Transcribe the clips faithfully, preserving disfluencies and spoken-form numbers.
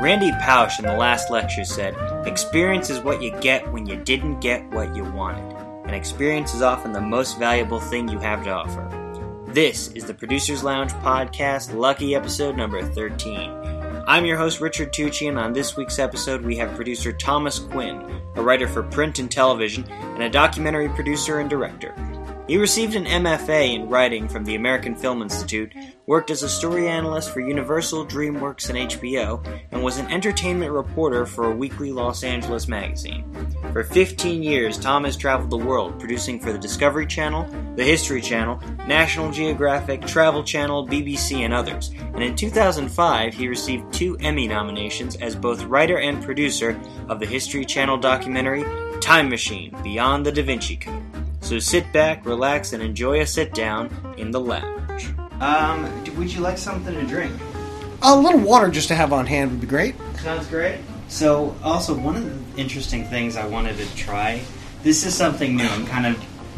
Randy Pausch in the last lecture said, "Experience is what you get when you didn't get what you wanted, and experience is often the most valuable thing you have to offer." This is the Producers Lounge Podcast, lucky episode number thirteen. I'm your host, Richard Tucci, and on this week's episode we have producer Thomas Quinn, a writer for print and television, and a documentary producer and director. He received an M F A in writing from the American Film Institute, worked as a story analyst for Universal, DreamWorks, and H B O, and was an entertainment reporter for a weekly Los Angeles magazine. For fifteen years, Tom has traveled the world, producing for the Discovery Channel, the History Channel, National Geographic, Travel Channel, B B C, and others. And in two thousand five, he received two Emmy nominations as both writer and producer of the History Channel documentary, Time Machine, Beyond the Da Vinci Code. So sit back, relax, and enjoy a sit-down in the lounge. Um, would you like something to drink? A little water just to have on hand would be great. Sounds great. So, also, one of the interesting things I wanted to try, this is something new. I'm kind of,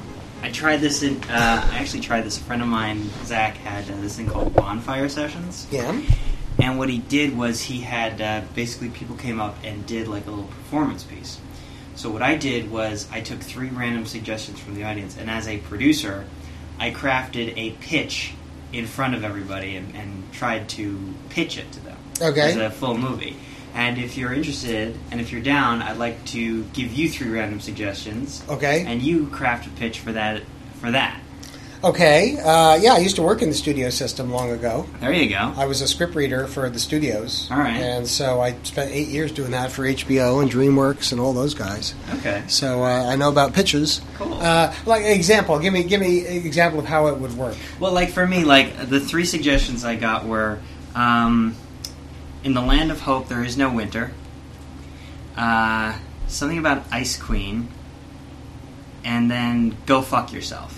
I tried this in, uh, I actually tried this. A friend of mine, Zach, had uh, this thing called Bonfire Sessions. Yeah. And what he did was he had, uh, basically people came up and did like a little performance piece. So what I did was I took three random suggestions from the audience, and as a producer, I crafted a pitch in front of everybody and, and tried to pitch it to them Okay. as a full movie. And if you're interested, and if you're down, I'd like to give you three random suggestions. Okay. And you craft a pitch for that. For that. Okay. Uh, yeah, I used to work in the studio system long ago. There you go. I was a scriptreader for the studios. All right. And so I spent eight years doing that for H B O and DreamWorks and all those guys. Okay. So uh, I know about pitches. Cool. Uh, like example, give me give me an example of how it would work. Well, like for me, like the three suggestions I got were, um, in the Land of Hope there is no winter. Uh, something about Ice Queen, and then Go Fuck Yourself.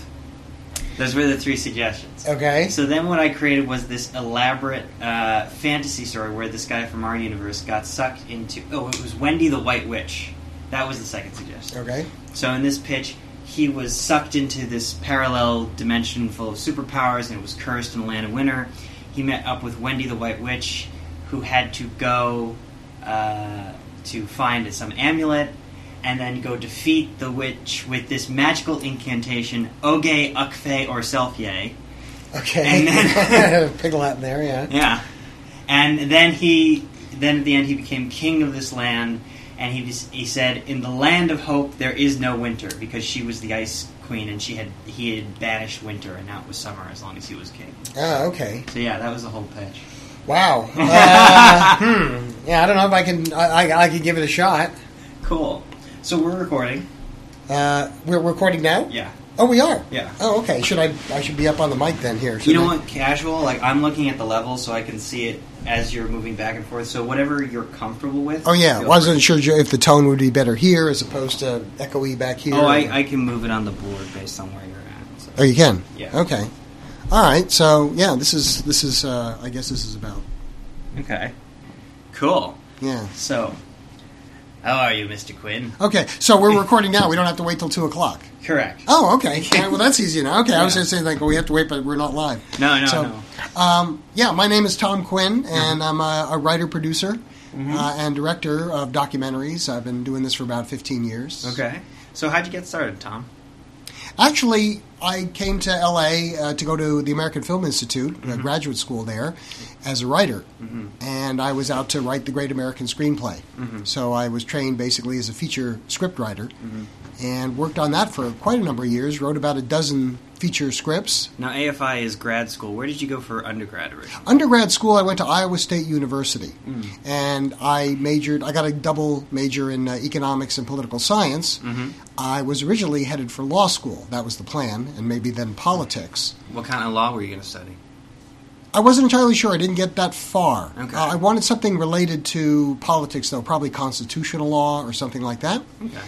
Those were the three suggestions. Okay. So then what I created was this elaborate uh, fantasy story where this guy from our universe got sucked into... Oh, it was Wendy the White Witch. That was the second suggestion. Okay. So in this pitch, he was sucked into this parallel dimension full of superpowers, and it was cursed in the land of winter. He met up with Wendy the White Witch, who had to go uh, to find some amulet, and then go defeat the witch with this magical incantation, Oge, Ukfe, or Selfie. Okay. And then Pig Latin there, yeah. Yeah. And then he, then at the end, he became king of this land, and he was, he said, "In the land of hope, there is no winter," because she was the Ice Queen, and she had he had banished winter, and now it was summer as long as he was king. Oh, okay. So yeah, that was the whole pitch. Wow. Uh, hmm. Yeah, I don't know if I can. I, I, I could give it a shot. Cool. So we're recording. Uh, we're recording now? Yeah. Oh, we are? Yeah. Oh, okay. Should I I should be up on the mic then here. You know I? what? Casual. Like, I'm looking at the level so I can see it as you're moving back and forth. So whatever you're comfortable with. Oh, yeah. I feel wasn't free. sure if the tone would be better here as opposed to echoey back here. Oh, I, I can move it on the board based on where you're at. So. Oh, you can? Yeah. Okay. All right. So, yeah, this is, this is uh, I guess this is about. Okay. Cool. Yeah. So, how are you, Mister Quinn? Okay. So we're recording now. We don't have to wait till two o'clock. Correct. Oh, okay. All right, well, that's easy now. Okay. Yeah. I was going to say, like, well, we have to wait, but we're not live. No, no, so, no. Um, yeah, my name is Tom Quinn, and I'm a, a writer-producer Mm-hmm. uh, and director of documentaries. I've been doing this for about fifteen years. Okay. So how'd you get started, Tom? Actually, I came to L A uh, to go to the American Film Institute, Mm-hmm. a graduate school there, as a writer. Mm-hmm. And I was out to write the Great American Screenplay. Mm-hmm. So I was trained basically as a feature script writer mm-hmm. and worked on that for quite a number of years, wrote about a dozen feature scripts. Now, A F I is grad school. Where did you go for undergrad originally? Undergrad school, I went to Iowa State University. Mm. And I majored, I got a double major in uh, economics and political science. Mm-hmm. I was originally headed for law school. That was the plan, and maybe then politics. What kind of law were you going to study? I wasn't entirely sure. I didn't get that far. Okay. Uh, I wanted something related to politics, though, probably constitutional law or something like that. Okay.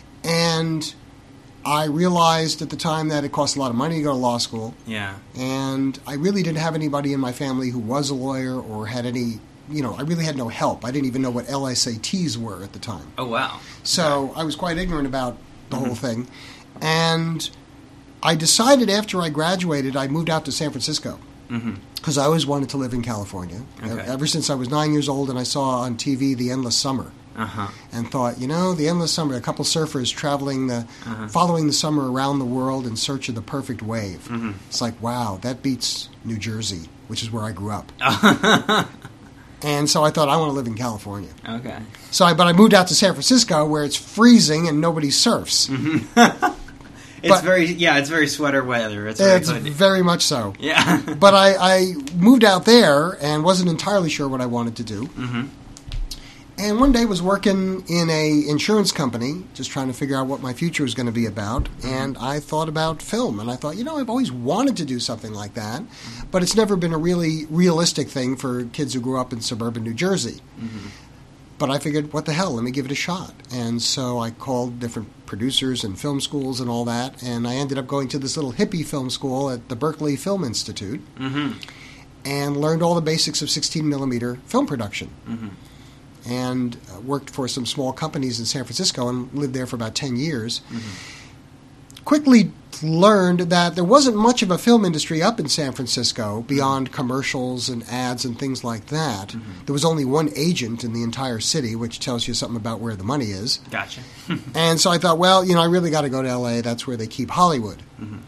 And I realized at the time that it cost a lot of money to go to law school. Yeah. And I really didn't have anybody in my family who was a lawyer or had any, you know, I really had no help. I didn't even know what L S A Ts were at the time. Oh, wow. So I was quite ignorant about the mm-hmm. whole thing. And I decided after I graduated, I moved out to San Francisco. because I always wanted to live in California. Okay. Ever since I was nine years old, and I saw on T V The Endless Summer. Uh-huh. And thought, you know, the endless summer, a couple surfers traveling the, Uh-huh. following the summer around the world in search of the perfect wave. Mm-hmm. It's like, wow, that beats New Jersey, which is where I grew up. And so I thought, I want to live in California. Okay. So, I, but I moved out to San Francisco, where it's freezing and nobody surfs. Mm-hmm. It's But- very, yeah, it's very sweater weather. It's very It's hoodie. very much so. Yeah. But I, I moved out there and wasn't entirely sure what I wanted to do. Mm-hmm. And one day was working in a insurance company, just trying to figure out what my future was going to be about. And I thought about film, and I thought, you know, I've always wanted to do something like that, but it's never been a really realistic thing for kids who grew up in suburban New Jersey. Mm-hmm. But I figured, what the hell, let me give it a shot. And so I called different producers and film schools and all that, and I ended up going to this little hippie film school at the Berkeley Film Institute Mm-hmm. and learned all the basics of sixteen millimeter film production. Mm-hmm. And uh, worked for some small companies in San Francisco and lived there for about ten years. Mm-hmm. Quickly learned that there wasn't much of a film industry up in San Francisco beyond commercials and ads and things like that. Mm-hmm. There was only one agent in the entire city, which tells you something about where the money is. Gotcha. And so I thought, well, you know, I really got to go to L A. That's where they keep Hollywood.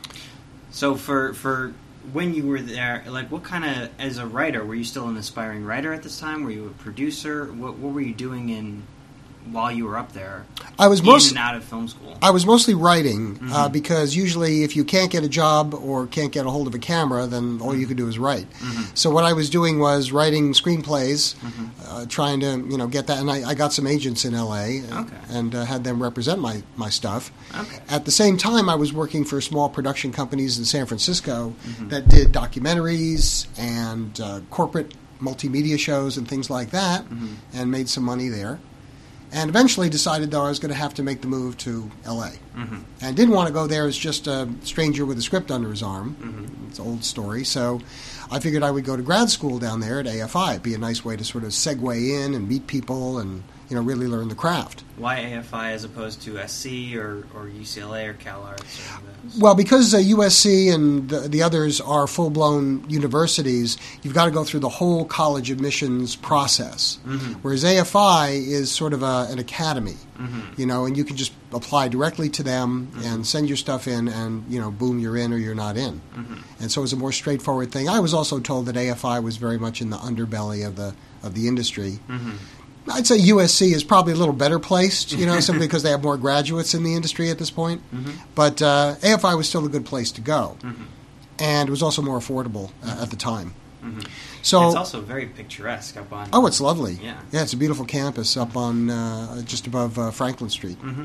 So for for when you were there, like what kind of, as a writer, were you still an aspiring writer at this time? Were you a producer? What what were you doing in while you were up there? I was in most and out of film school. I was mostly writing uh, Mm-hmm. because usually if you can't get a job or can't get a hold of a camera, then all you could do is write. Mm-hmm. So what I was doing was writing screenplays, Mm-hmm. uh, trying to you know get that, and I, I got some agents in L A Okay. and uh, had them represent my, my stuff. Okay. At the same time, I was working for small production companies in San Francisco Mm-hmm. that did documentaries and uh, corporate multimedia shows and things like that, Mm-hmm. and made some money there. And eventually decided, though, I was going to have to make the move to L A. Mm-hmm. And didn't want to go there as just a stranger with a script under his arm. Mm-hmm. It's an old story. So I figured I would go to grad school down there at A F I. It'd be a nice way to sort of segue in and meet people and, you know, really learn the craft. Why A F I as opposed to S C or, or U C L A or Cal Arts? Or those? Well, because uh, U S C and the, the others are full-blown universities, you've got to go through the whole college admissions process. Mm-hmm. Whereas A F I is sort of a, an academy, Mm-hmm. you know, and you can just apply directly to them Mm-hmm. and send your stuff in and, you know, boom, you're in or you're not in. Mm-hmm. And so it was a more straightforward thing. I was also told that A F I was very much in the underbelly of the of the industry. Mm-hmm. I'd say U S C is probably a little better placed, you know, simply because they have more graduates in the industry at this point. Mm-hmm. But uh, A F I was still a good place to go. Mm-hmm. And it was also more affordable uh, at the time. Mm-hmm. So, It's also very picturesque up on. oh, it's lovely. Yeah. Yeah, it's a beautiful campus up on uh, just above uh, Franklin Street. Mm-hmm.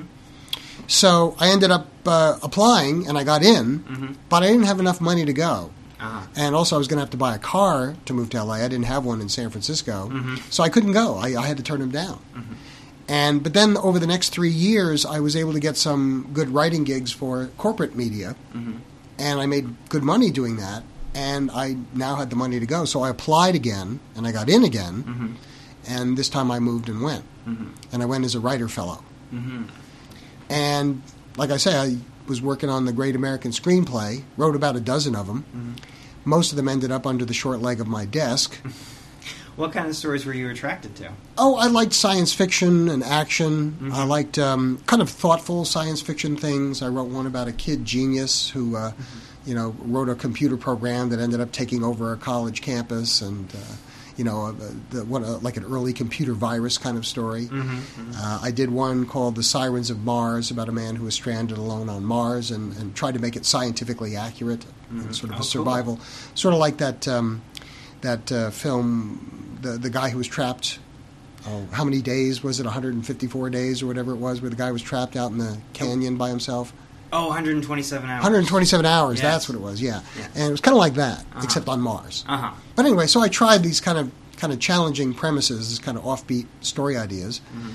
So I ended up uh, applying, and I got in, Mm-hmm. but I didn't have enough money to go. Uh-huh. And also, I was going to have to buy a car to move to L A. I didn't have one in San Francisco, Mhm. so I couldn't go. I, I had to turn them down. Mhm. And but then over the next three years, I was able to get some good writing gigs for corporate media, Mhm. and I made good money doing that. And I now had the money to go, so I applied again, and I got in again. Mhm. And this time, I moved and went, Mhm. and I went as a writer fellow. Mhm. And like I say, I was working on the Great American Screenplay, wrote about a dozen of them. Mhm. Most of them ended up under the short leg of my desk. What kind of stories were you attracted to? Oh, I liked science fiction and action. Mhm. I liked um, kind of thoughtful science fiction things. I wrote one about a kid genius who, uh, you know, wrote a computer program that ended up taking over a college campus, and uh, you know, uh, the, what a, like an early computer virus kind of story. Mm-hmm. Uh, I did one called The Sirens of Mars about a man who was stranded alone on Mars and, and tried to make it scientifically accurate, Mhm. and sort of Oh, a cool. survival, sort of like that um, that uh, film, the the guy who was trapped. Oh, how many days was it? one hundred fifty-four days or whatever it was, where the guy was trapped out in the canyon by himself. Oh, one hundred twenty-seven hours. one hundred twenty-seven hours. Yes. That's what it was. Yeah, Yeah. and it was kind of like that, Uh-huh. except on Mars. Uh huh. But anyway, so I tried these kind of kind of challenging premises, these kind of offbeat story ideas, Mhm.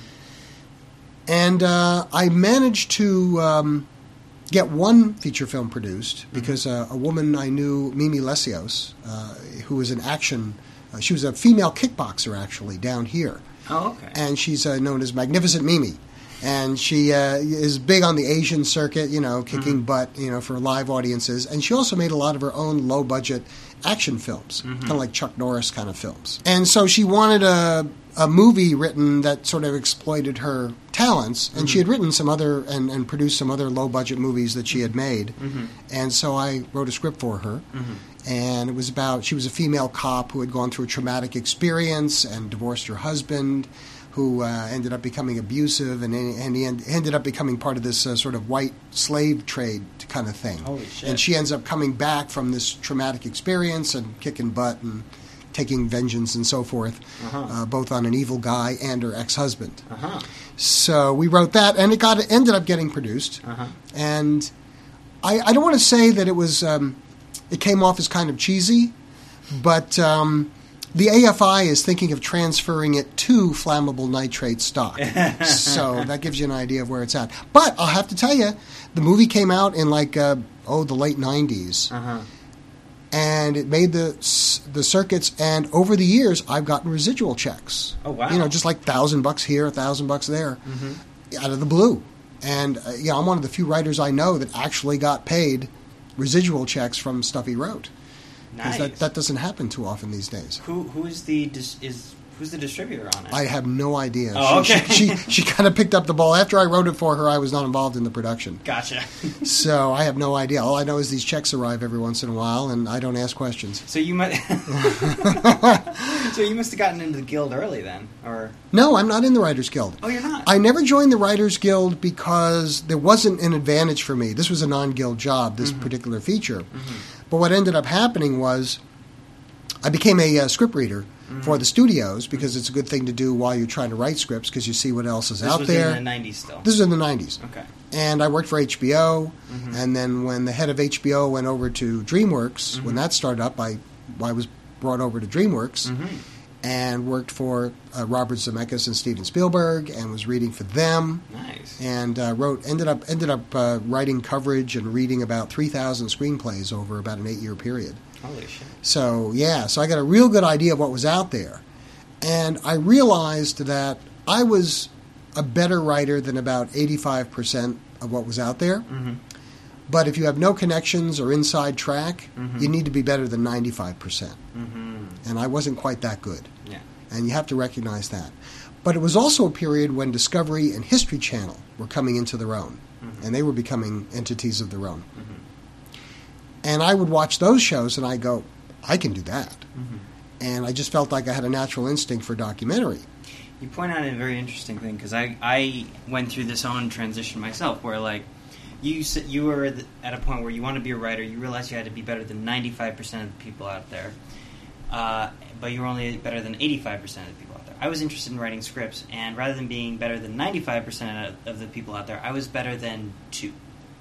and uh, I managed to um, get one feature film produced because uh, a woman I knew, Mimi Lesios, uh, who was an action, uh, she was a female kickboxer actually down here, Oh, okay. and she's uh, known as Magnificent Mimi. And she uh, is big on the Asian circuit, you know, kicking Mm-hmm. butt, you know, for live audiences. And she also made a lot of her own low-budget action films, Mm-hmm. kind of like Chuck Norris kind of films. And so she wanted a, a movie written that sort of exploited her talents. And she had written some other and, and produced some other low-budget movies that she had made. Mm-hmm. And so I wrote a script for her. Mm-hmm. And it was about, she was a female cop who had gone through a traumatic experience and divorced her husband, who uh, ended up becoming abusive, and, and he en- ended up becoming part of this uh, sort of white slave trade kind of thing. Holy shit. And she ends up coming back from this traumatic experience and kicking butt and taking vengeance and so forth, Uh-huh. uh, both on an evil guy and her ex-husband. Uh-huh. So we wrote that, and it got ended up getting produced. Uh-huh. And I, I don't want to say that it was um, it came off as kind of cheesy, but um, the A F I is thinking of transferring it to flammable nitrate stock. So that gives you an idea of where it's at. But I'll have to tell you, the movie came out in like, uh, oh, the late nineties. Uh-huh. And it made the the circuits, and over the years, I've gotten residual checks. Oh, wow. You know, just like thousand bucks here, a thousand bucks there, Mm-hmm. out of the blue. And uh, yeah, I'm one of the few writers I know that actually got paid residual checks from stuff he wrote. 'Cause Nice. that, that doesn't happen too often these days. Who who is the dis- is who's the distributor on it? I have no idea. Oh, she, okay. she, she, she kind of picked up the ball. After I wrote it for her, I was not involved in the production. Gotcha. So I have no idea. All I know is these checks arrive every once in a while, and I don't ask questions. So you must so you must have gotten into the guild early then, or No, I'm not in the Writers Guild. oh, you're not. I never joined the Writers Guild because there wasn't an advantage for me. This was a non-guild job, this Mm-hmm. particular feature. But what ended up happening was I became a uh, script reader Mm-hmm. for the studios because it's a good thing to do while you're trying to write scripts because you see what else is this out was there. in the nineties still. This is in the nineties. Okay. And I worked for H B O, Mm-hmm. and then when the head of H B O went over to DreamWorks, when that started up, I, I was brought over to DreamWorks Mm-hmm. and worked for uh, Robert Zemeckis and Steven Spielberg, and was reading for them, Nice. and uh, wrote ended up ended up uh, writing coverage and reading about three thousand screenplays over about an eight year period. Holy shit. So yeah, so I got a real good idea of what was out there, and I realized that I was a better writer than about eighty-five percent of what was out there. Mm-hmm. But if you have no connections or inside track, Mhm. you need to be better than ninety-five percent. Mm-hmm. And I wasn't quite that good. Yeah. And you have to recognize that. But it was also a period when Discovery and History Channel were coming into their own. Mhm. And they were becoming entities of their own. Mm-hmm. And I would watch those shows and I go, I can do that. Mm-hmm. And I just felt like I had a natural instinct for documentary. You point out a very interesting thing because I, I went through this own transition myself where like you s- you were at the- at a point where you want to be a writer, you realized you had to be better than ninety-five percent of the people out there, uh, but you were only better than eighty-five percent of the people out there. I was interested in writing scripts, and rather than being better than ninety-five percent of, of the people out there, I was better than two.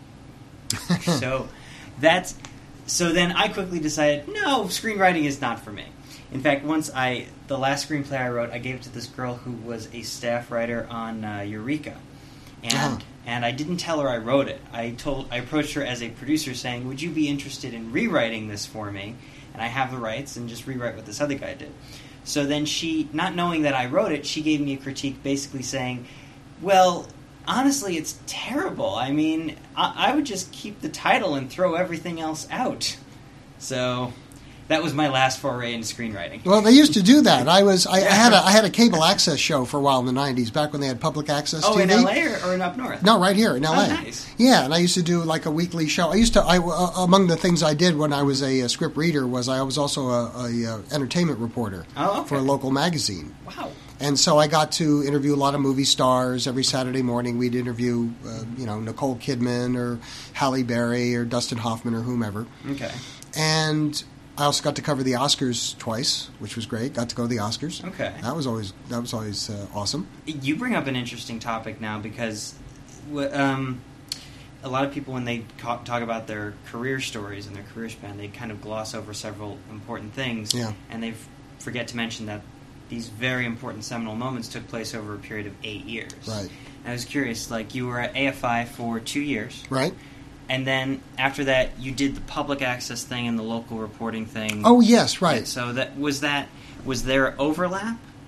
So that's so then I quickly decided, no, screenwriting is not for me. In fact, once I, the last screenplay I wrote, I gave it to this girl who was a staff writer on uh, Eureka, and Uh-huh. and I didn't tell her I wrote it. I told, I approached her as a producer, saying, "Would you be interested in rewriting this for me? And I have the rights, and just rewrite what this other guy did." So then she, not knowing that I wrote it, she gave me a critique, basically saying, "Well, honestly, it's terrible. I mean, I, I would just keep the title and throw everything else out." So that was my last foray into screenwriting. Well, they used to do that. I was I, I had a I had a cable access show for a while in the nineties, back when they had public access Oh, T V. in L A or, or in up north? No, right here in L A. Oh, nice. Yeah, and I used to do like a weekly show. I used to. I uh, among the things I did when I was a, a script reader was I was also a, a, uh entertainment reporter Oh, okay. for a local magazine. Wow. And so I got to interview a lot of movie stars. Every Saturday morning, we'd interview, uh, you know, Nicole Kidman or Halle Berry or Dustin Hoffman or whomever. Okay. And I also got to cover the Oscars twice, which was great. Got to go to the Oscars. Okay. That was always that was always uh, awesome. You bring up an interesting topic now because wh- um, a lot of people, when they ca- talk about their career stories and their career span, they kind of gloss over several important things. Yeah. And they f- forget to mention that these very important seminal moments took place over a period of eight years. Right. And I was curious, like, you were at A F I for two years. Right. And then after that, you did the public access thing and the local reporting thing. Oh yes, right. So that was that. Was there overlap?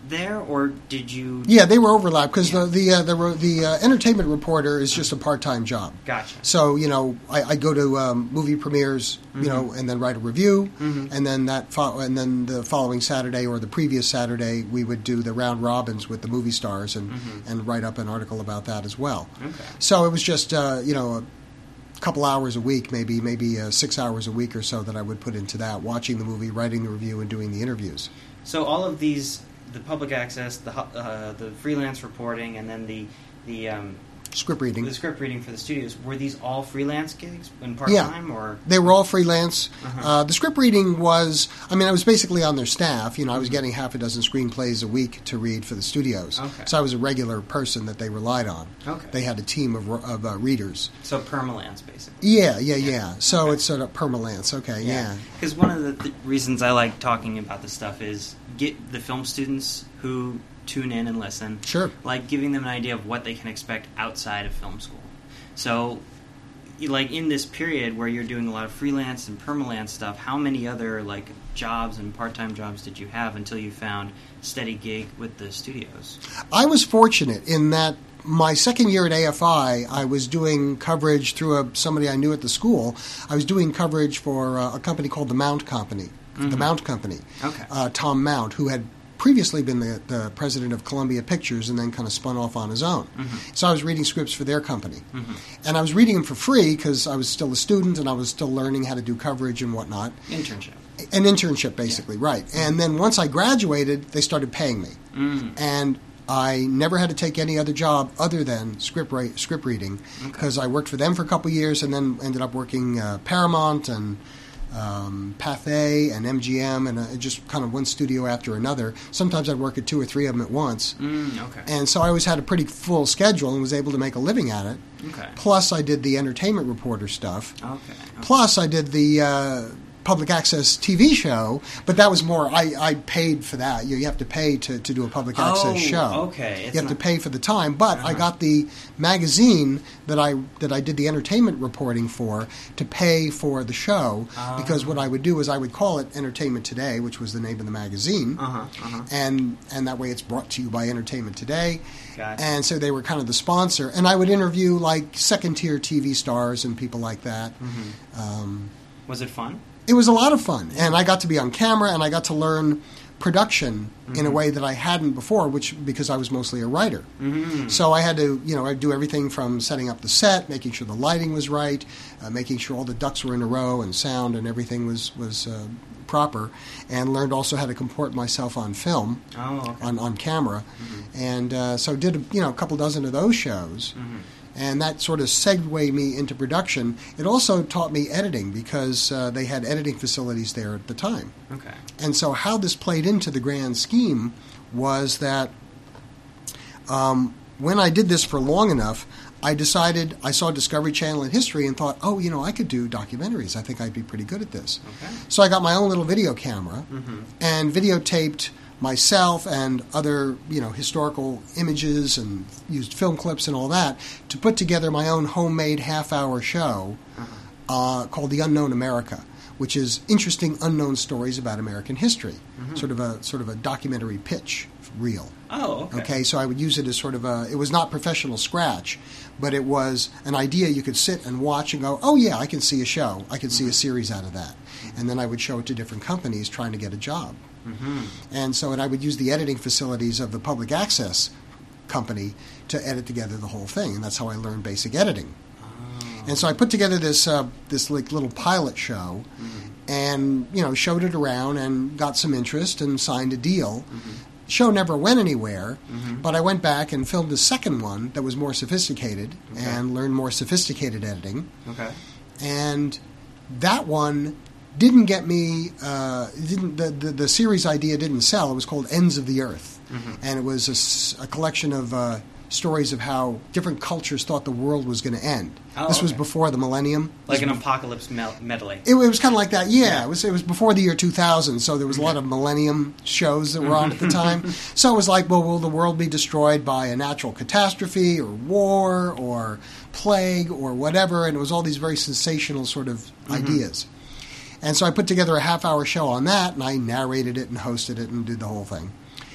there, or did you? Yeah, they were overlapped because Yeah. the the uh, the, ro- the uh, entertainment reporter is just a part time job. Gotcha. So you know, I, I go to um, movie premieres, you Mhm. know, and then write a review, Mhm. and then that fo- and then the following Saturday or the previous Saturday, we would do the round robins with the movie stars and Mhm. and write up an article about that as well. Okay. So it was just uh, you know. A, couple hours a week, maybe maybe uh, six hours a week or so that I would put into that, watching the movie, writing the review, and doing the interviews. So all of these, the public access, the hu- uh, the freelance reporting, and then the the um, Script reading. the script reading for the studios, were these all freelance gigs and part Yeah. time, or? They were all freelance. Uh-huh. Uh, the script reading was, I mean, I was basically on their staff. You know, I was Mhm. getting half a dozen screenplays a week to read for the studios. Okay. So I was a regular person that they relied on. Okay. They had a team of, of uh, readers. So permalance, basically. Yeah, yeah, yeah. So Okay. it's sort of permalance. Okay, yeah. Because one of the th- reasons I like talking about this stuff is get the film students who tune in and listen, Sure. like giving them an idea of what they can expect outside of film school. So, y- like in this period where you're doing a lot of freelance and permalance stuff, how many other like jobs and part-time jobs did you have until you found a steady gig with the studios? I was fortunate in that my second year at A F I, I was doing coverage through a, somebody I knew at the school. I was doing coverage for uh, a company called the Mount Company, the Mhm. Mount Company. Okay. Uh, Tom Mount, who had previously been the, the president of Columbia Pictures and then kind of spun off on his own. Mhm. So I was reading scripts for their company. Mhm. And I was reading them for free because I was still a student and I was still learning how to do coverage and whatnot. Internship. An internship, basically, right. And then once I graduated, they started paying me. Mm. And I never had to take any other job other than script ra- script reading because I worked for them for a couple of years and then ended up working uh, Paramount and um, Pathé and M G M and uh, just kind of one studio after another. Sometimes I'd work at two or three of them at once. Mm, okay. And so I always had a pretty full schedule and was able to make a living at it. Okay. Plus, I did the entertainment reporter stuff. Okay. okay. Plus, I did the uh, public access T V show, but that was more, I, I paid for that. You, you have to pay to, to do a public access Oh, show. okay. It's You have to not- pay for the time, but I Uh-huh. got the magazine that I that I did the entertainment reporting for to pay for the show Oh. because what I would do is I would call it Entertainment Today, which was the name of the magazine, Uh-huh. Uh-huh. and and that way it's brought to you by Entertainment Today. Gotcha. And so they were kind of the sponsor, and I would interview like second tier T V stars and people like that. Mhm. Um, Was it fun? it was a lot of fun, and I got to be on camera, and I got to learn production in a Mhm. way that I hadn't before, which because I was mostly a writer. Mm-hmm. So I had to, you know, I'd do everything from setting up the set, making sure the lighting was right, uh, making sure all the ducks were in a row, and sound and everything was was uh, proper, and learned also how to comport myself on film, Oh, okay. on on camera, Mhm. and uh, so did you know a couple dozen of those shows. Mhm. And that sort of segued me into production. It also taught me editing because uh, they had editing facilities there at the time. Okay. And so how this played into the grand scheme was that um, when I did this for long enough, I decided, I saw Discovery Channel and History and thought, oh, you know, I could do documentaries. I think I'd be pretty good at this. Okay. So I got my own little video camera Mm-hmm. and videotaped myself and other, you know, historical images and used film clips and all that to put together my own homemade half-hour show uh, called The Unknown America, which is interesting unknown stories about American history, Mhm. sort of a sort of a documentary pitch reel. Oh, okay. Okay, so I would use it as sort of a. It was not professional scratch, but it was an idea you could sit and watch and go, oh yeah, I can see a show, I can see a series out of that, and then I would show it to different companies trying to get a job. Mm-hmm. And so, and I would use the editing facilities of the public access company to edit together the whole thing, and that's how I learned basic editing. Oh. And so I put together this uh, this like little pilot show, Mhm. and you know showed it around and got some interest and signed a deal. Mhm. Show never went anywhere, Mhm. but I went back and filmed a second one that was more sophisticated Okay. and learned more sophisticated editing. Okay. And that one didn't get me. Uh, didn't the, the the series idea didn't sell? It was called Ends of the Earth, Mhm. and it was a s- a, collection of uh, stories of how different cultures thought the world was going to end. Oh, this was okay. before the millennium. Like This an was- apocalypse mel- medley. It, it was kind of like that, yeah. Yeah. It was it was before the year two thousand, so there was a lot of millennium shows that were on at the time. So it was like, well, will the world be destroyed by a natural catastrophe or war or plague or whatever? And it was all these very sensational sort of ideas. And so I put together a half-hour show on that, and I narrated it and hosted it and did the whole thing.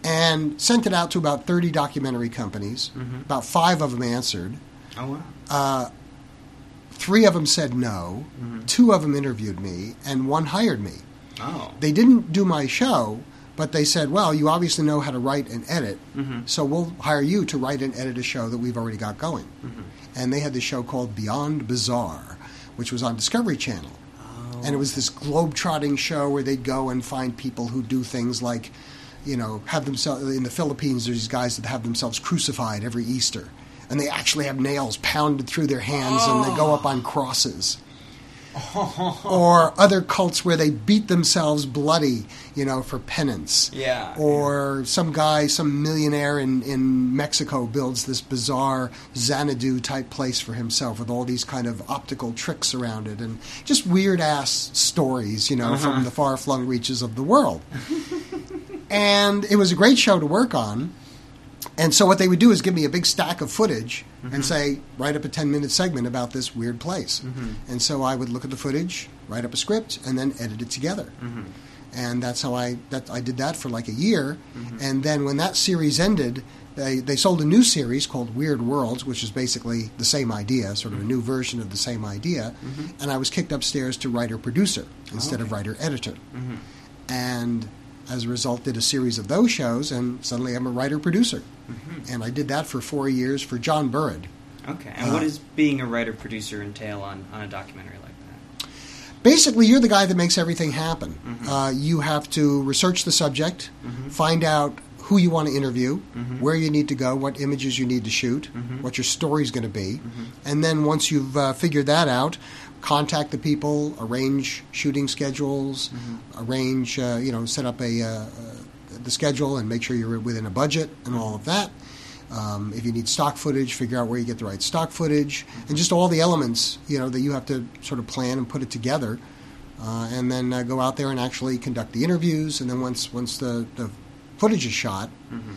and sent it out to about thirty documentary companies. Mm-hmm. About five of them answered. Oh, wow. Uh, three of them said no. Mm-hmm. Two of them interviewed me, and one hired me. Oh. They didn't do my show, but they said, well, you obviously know how to write and edit, Mm-hmm. so we'll hire you to write and edit a show that we've already got going. Mm-hmm. And they had this show called Beyond Bizarre, which was on Discovery Channel. Oh. And it was this globe-trotting show where they'd go and find people who do things like, you know, have themselves, in the Philippines, there's these guys that have themselves crucified every Easter. And they actually have nails pounded through their hands Oh. and they go up on crosses. Or other cults where they beat themselves bloody, you know, for penance. Yeah. Or some guy, some millionaire in, in Mexico builds this bizarre Xanadu type place for himself with all these kind of optical tricks around it and just weird ass stories, you know, Uh-huh. from the far flung reaches of the world. And it was a great show to work on. And so what they would do is give me a big stack of footage Mm-hmm. and say, write up a ten-minute segment about this weird place. Mm-hmm. And so I would look at the footage, write up a script, and then edit it together. Mm-hmm. And that's how I that I did that for like a year. Mm-hmm. And then when that series ended, they, they sold a new series called Weird Worlds, which is basically the same idea, sort of a new version of the same idea. Mm-hmm. And I was kicked upstairs to writer-producer instead Oh, of okay. writer-editor. Mm-hmm. And as a result, did a series of those shows, and suddenly I'm a writer-producer. Mm-hmm. And I did that for four years for John Burrid. Okay. And Uh, what does being a writer-producer entail on, on a documentary like that? Basically, you're the guy that makes everything happen. Mhm. Uh, you have to research the subject, Mhm. find out who you want to interview, Mhm. where you need to go, what images you need to shoot, Mhm. what your story's going to be. Mhm. And then once you've uh, figured that out, contact the people, arrange shooting schedules, Mhm. arrange, uh, you know, set up a uh, uh, the schedule and make sure you're within a budget and all of that. Um, if you need stock footage, figure out where you get the right stock footage, and just all the elements, you know, that you have to sort of plan and put it together, uh, and then uh, go out there and actually conduct the interviews. And then once once the, the footage is shot, Mm-hmm.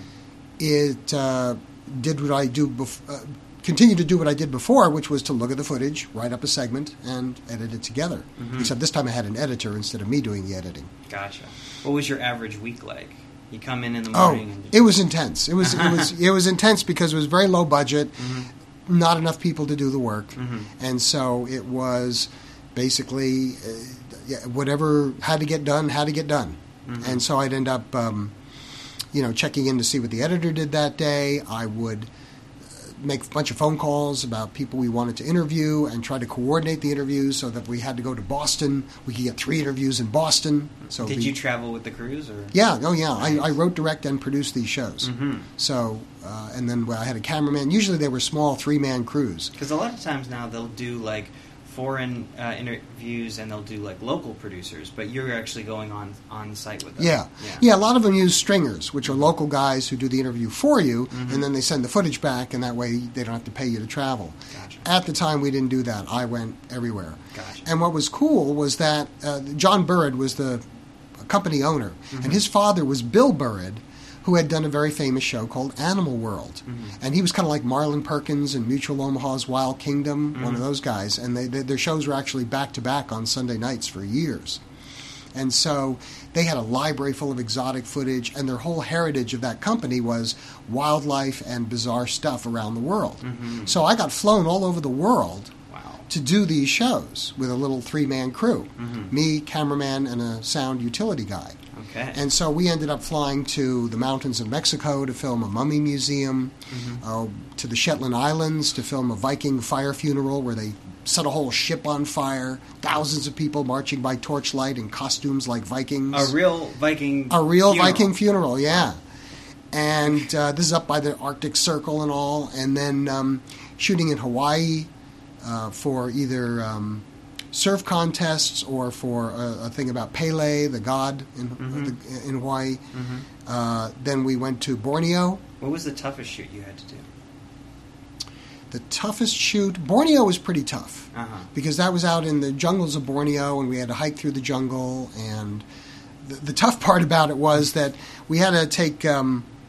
it uh, did what I do. Bef- uh, continue to do what I did before, which was to look at the footage, write up a segment, and edit it together. Mhm. Except this time I had an editor instead of me doing the editing. Gotcha. What was your average week like? You come in in the Oh, morning and it was intense. It was it was it was intense because it was very low budget, Mhm. not enough people to do the work, Mhm. and so it was basically uh, yeah, whatever had to get done had to get done, Mhm. and so I'd end up, um, you know, checking in to see what the editor did that day. I would make a bunch of phone calls about people we wanted to interview and try to coordinate the interviews so that we had to go to Boston. We could get three interviews in Boston. So Did we- you travel with the crews or? Yeah, oh yeah. I, Nice. I wrote, direct, and produced these shows. Mm-hmm. So, uh, and then I had a cameraman. Usually they were small three-man crews. Because a lot of times now they'll do like foreign uh, interviews and they'll do like local producers, but you're actually going on on site with them. Yeah. Yeah. yeah, A lot of them use stringers, which are local guys who do the interview for you, Mhm. and then they send the footage back, and that way they don't have to pay you to travel. Gotcha. At the time, we didn't do that. I went everywhere. Gotcha. And what was cool was that uh, John Burrid was the company owner, Mhm. and his father was Bill Burrid, who had done a very famous show called Animal World. Mhm. And he was kind of like Marlon Perkins and Mutual Omaha's Wild Kingdom, one of Mhm. those guys. And they, they, their shows were actually back-to-back on Sunday nights for years. And so they had a library full of exotic footage, and their whole heritage of that company was wildlife and bizarre stuff around the world. Mhm. So I got flown all over the world Wow. to do these shows with a little three-man crew. Mhm. Me, cameraman, and a sound utility guy. Okay. And so we ended up flying to the mountains of Mexico to film a mummy museum, Mhm. uh, to the Shetland Islands to film a Viking fire funeral where they set a whole ship on fire, thousands of people marching by torchlight in costumes like Vikings. a real Viking. A real funeral. Viking funeral, yeah. And uh, this is up by the Arctic Circle and all. And then um, shooting in Hawaii uh, for either um, surf contests or for a, a thing about Pele, the god in, Mhm. the, in Hawaii. Mhm. Uh, then we went to Borneo. What was the toughest shoot you had to do? The toughest shoot, Borneo was pretty tough Uh huh. because that was out in the jungles of Borneo and we had to hike through the jungle. And the, the tough part about it was that we had to take um,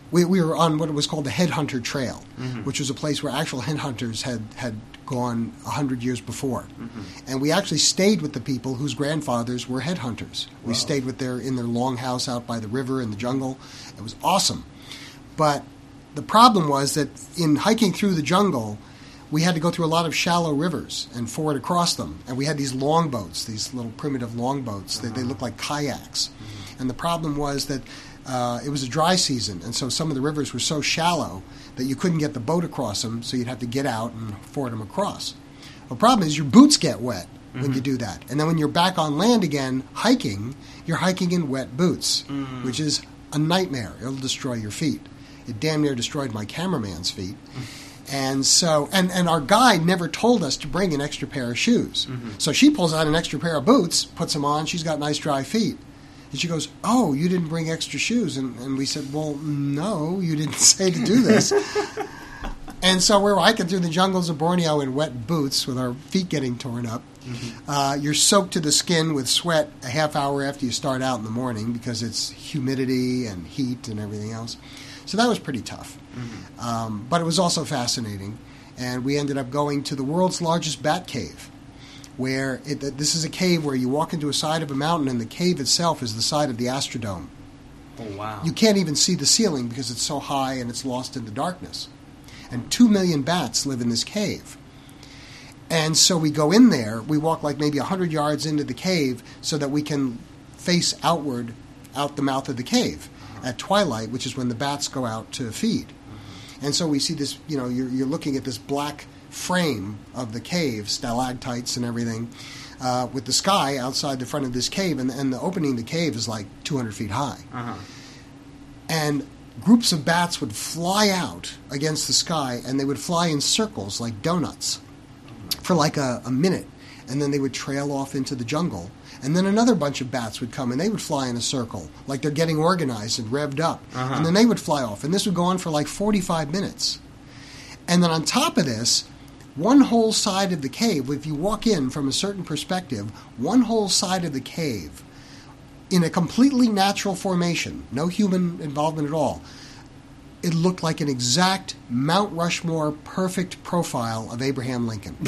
we, we were on what was called the Headhunter Trail, Mm-hmm. which was a place where actual headhunters had, had gone a hundred years before. Mm-hmm. And we actually stayed with the people whose grandfathers were headhunters. We Wow. stayed with their in their longhouse out by the river in the jungle. It was awesome. But the problem was that in hiking through the jungle, we had to go through a lot of shallow rivers and ford across them. And we had these longboats, these little primitive longboats. Uh-huh. They, they looked like kayaks. Mm-hmm. And the problem was that uh, it was a dry season, and so some of the rivers were so shallow that you couldn't get the boat across them, so you'd have to get out and ford them across. The problem is your boots get wet Mm-hmm. when you do that. And then when you're back on land again hiking, you're hiking in wet boots, Mm. which is a nightmare. It'll destroy your feet. It damn near destroyed my cameraman's feet. And so, and, and our guide never told us to bring an extra pair of shoes. Mm-hmm. So she pulls out an extra pair of boots, puts them on. She's got nice dry feet. And she goes, "Oh, you didn't bring extra shoes." And, and we said, "Well, no, you didn't say to do this." And so we're hiking through the jungles of Borneo in wet boots with our feet getting torn up. Mm-hmm. Uh, you're soaked to the skin with sweat a half hour after you start out in the morning because it's humidity and heat and everything else. So that was pretty tough. Mm-hmm. Um, but it was also fascinating. And we ended up going to the world's largest bat cave, where it, this is a cave where you walk into a side of a mountain and the cave itself is the side of the Astrodome. Oh, wow. You can't even see the ceiling because it's so high and it's lost in the darkness. And two million bats live in this cave. And so we go in there, we walk like maybe one hundred yards into the cave so that we can face outward out the mouth of the cave at twilight, which is when the bats go out to feed. And so we see this, you know, you're, you're looking at this black frame of the cave, stalactites and everything, uh, with the sky outside the front of this cave, and, and the opening of the cave is like two hundred feet high. Uh-huh. And groups of bats would fly out against the sky, and they would fly in circles like donuts for like a, a minute, and then they would trail off into the jungle. And then another bunch of bats would come, and they would fly in a circle, like they're getting organized and revved up. Uh-huh. And then they would fly off, and this would go on for like forty-five minutes. And then on top of this, one whole side of the cave, if you walk in from a certain perspective, one whole side of the cave, in a completely natural formation, no human involvement at all, it looked like an exact Mount Rushmore perfect profile of Abraham Lincoln.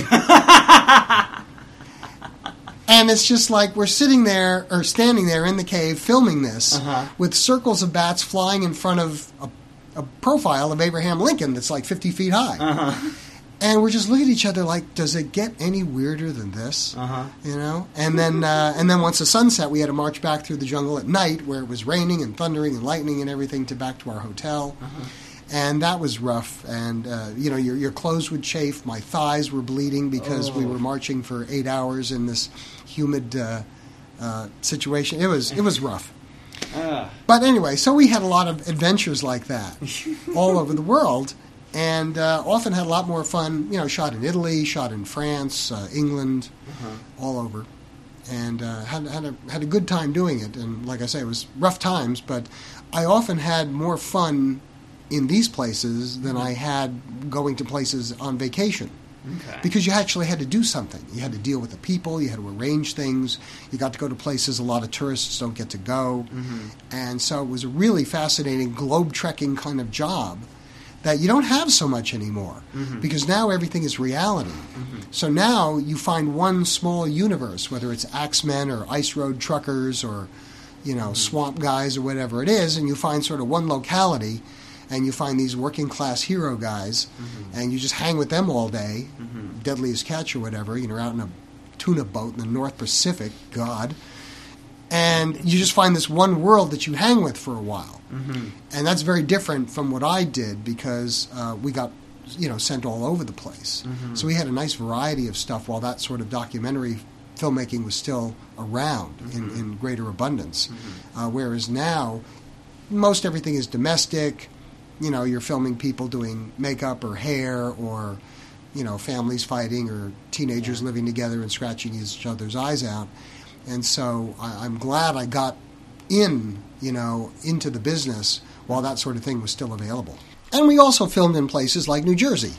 And it's just like we're sitting there, or standing there in the cave filming this, Uh-huh. with circles of bats flying in front of a, a profile of Abraham Lincoln that's like fifty feet high. Uh-huh. And we're just looking at each other like, does it get any weirder than this? Uh-huh. You know? And then uh, and then once the sun set, we had to march back through the jungle at night where it was raining and thundering and lightning and everything to back to our hotel. Uh-huh. And that was rough. And, uh, you know, your your clothes would chafe. My thighs were bleeding because we Oh. were marching for eight hours in this humid uh, uh, situation. It was it was rough. Ah. But anyway, so we had a lot of adventures like that all over the world, and uh, often had a lot more fun. You know, shot in Italy, shot in France, uh, England, Uh-huh. all over, and uh, had had a had a good time doing it. And like I say, it was rough times, but I often had more fun in these places than I had going to places on vacation. Okay. Because you actually had to do something. You had to deal with the people. You had to arrange things. You got to go to places a lot of tourists don't get to go. Mm-hmm. And so it was a really fascinating globe-trekking kind of job that you don't have so much anymore. Mm-hmm. Because now everything is reality. Mm-hmm. So now you find one small universe, whether it's Axemen or Ice Road Truckers or, you know, Mm-hmm. Swamp Guys or whatever it is, and you find sort of one locality, and you find these working-class hero guys, Mm-hmm. and you just hang with them all day, Mm-hmm. Deadliest Catch or whatever, you know, out in a tuna boat in the North Pacific, God, and you just find this one world that you hang with for a while. Mm-hmm. And that's very different from what I did because uh, we got, you know, sent all over the place. Mm-hmm. So we had a nice variety of stuff while that sort of documentary filmmaking was still around in, in greater abundance. Mm-hmm. Uh, whereas now, most everything is domestic. You know, you're filming people doing makeup or hair or, you know, families fighting or teenagers Yeah. living together and scratching each other's eyes out. And so I, I'm glad I got in, you know, into the business while that sort of thing was still available. And we also filmed in places like New Jersey.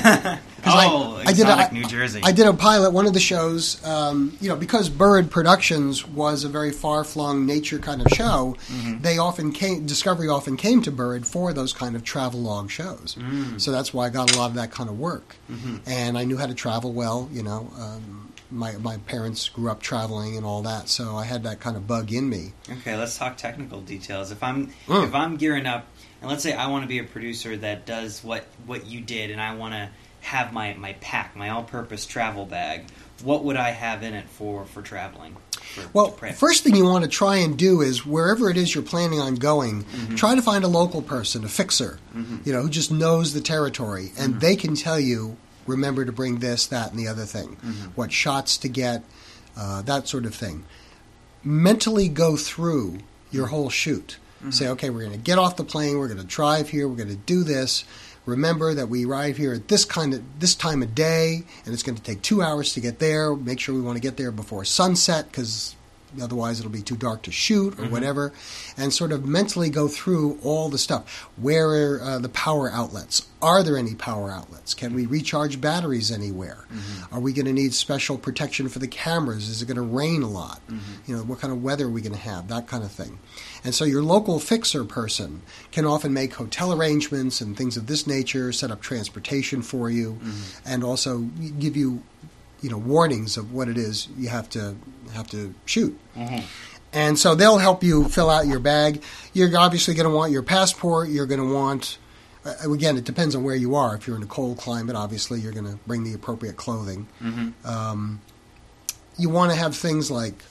Oh, I, I did a, New Jersey. I, I did a pilot, one of the shows, um, you know, because Bird Productions was a very far-flung nature kind of show, mm-hmm. they often came, Discovery often came to Bird for those kind of travel-log shows. Mm. So that's why I got a lot of that kind of work. Mm-hmm. And I knew how to travel well, you know. Um, my, my parents grew up traveling and all that, so I had that kind of bug in me. Okay, let's talk technical details. If I'm mm. if I'm gearing up, and let's say I want to be a producer that does what, what you did, and I want to have my, my pack, my all-purpose travel bag, what would I have in it for, for traveling? For, well, first thing you want to try and do is wherever it is you're planning on going, mm-hmm. try to find a local person, a fixer, mm-hmm. you know, who just knows the territory, and mm-hmm. they can tell you, remember to bring this, that, and the other thing, mm-hmm. what shots to get, uh, that sort of thing. Mentally go through your whole shoot. Mm-hmm. Say, okay, we're going to get off the plane, we're going to drive here, we're going to do this. Remember that we arrive here at this kind of this time of day, and it's going to take two hours to get there. Make sure we want to get there before sunset, because otherwise it'll be too dark to shoot or mm-hmm. whatever. And sort of mentally go through all the stuff. Where are uh, the power outlets? Are there any power outlets? Can we recharge batteries anywhere? Mm-hmm. Are we going to need special protection for the cameras? Is it going to rain a lot? Mm-hmm. You know, what kind of weather are we going to have? That kind of thing. And so your local fixer person can often make hotel arrangements and things of this nature, set up transportation for you, mm-hmm. and also give you, you know, warnings of what it is you have to have to shoot. Mm-hmm. And so they'll help you fill out your bag. You're obviously going to want your passport. You're going to want, uh, again, it depends on where you are. If you're in a cold climate, obviously you're going to bring the appropriate clothing. Mm-hmm. Um, you want to have things like,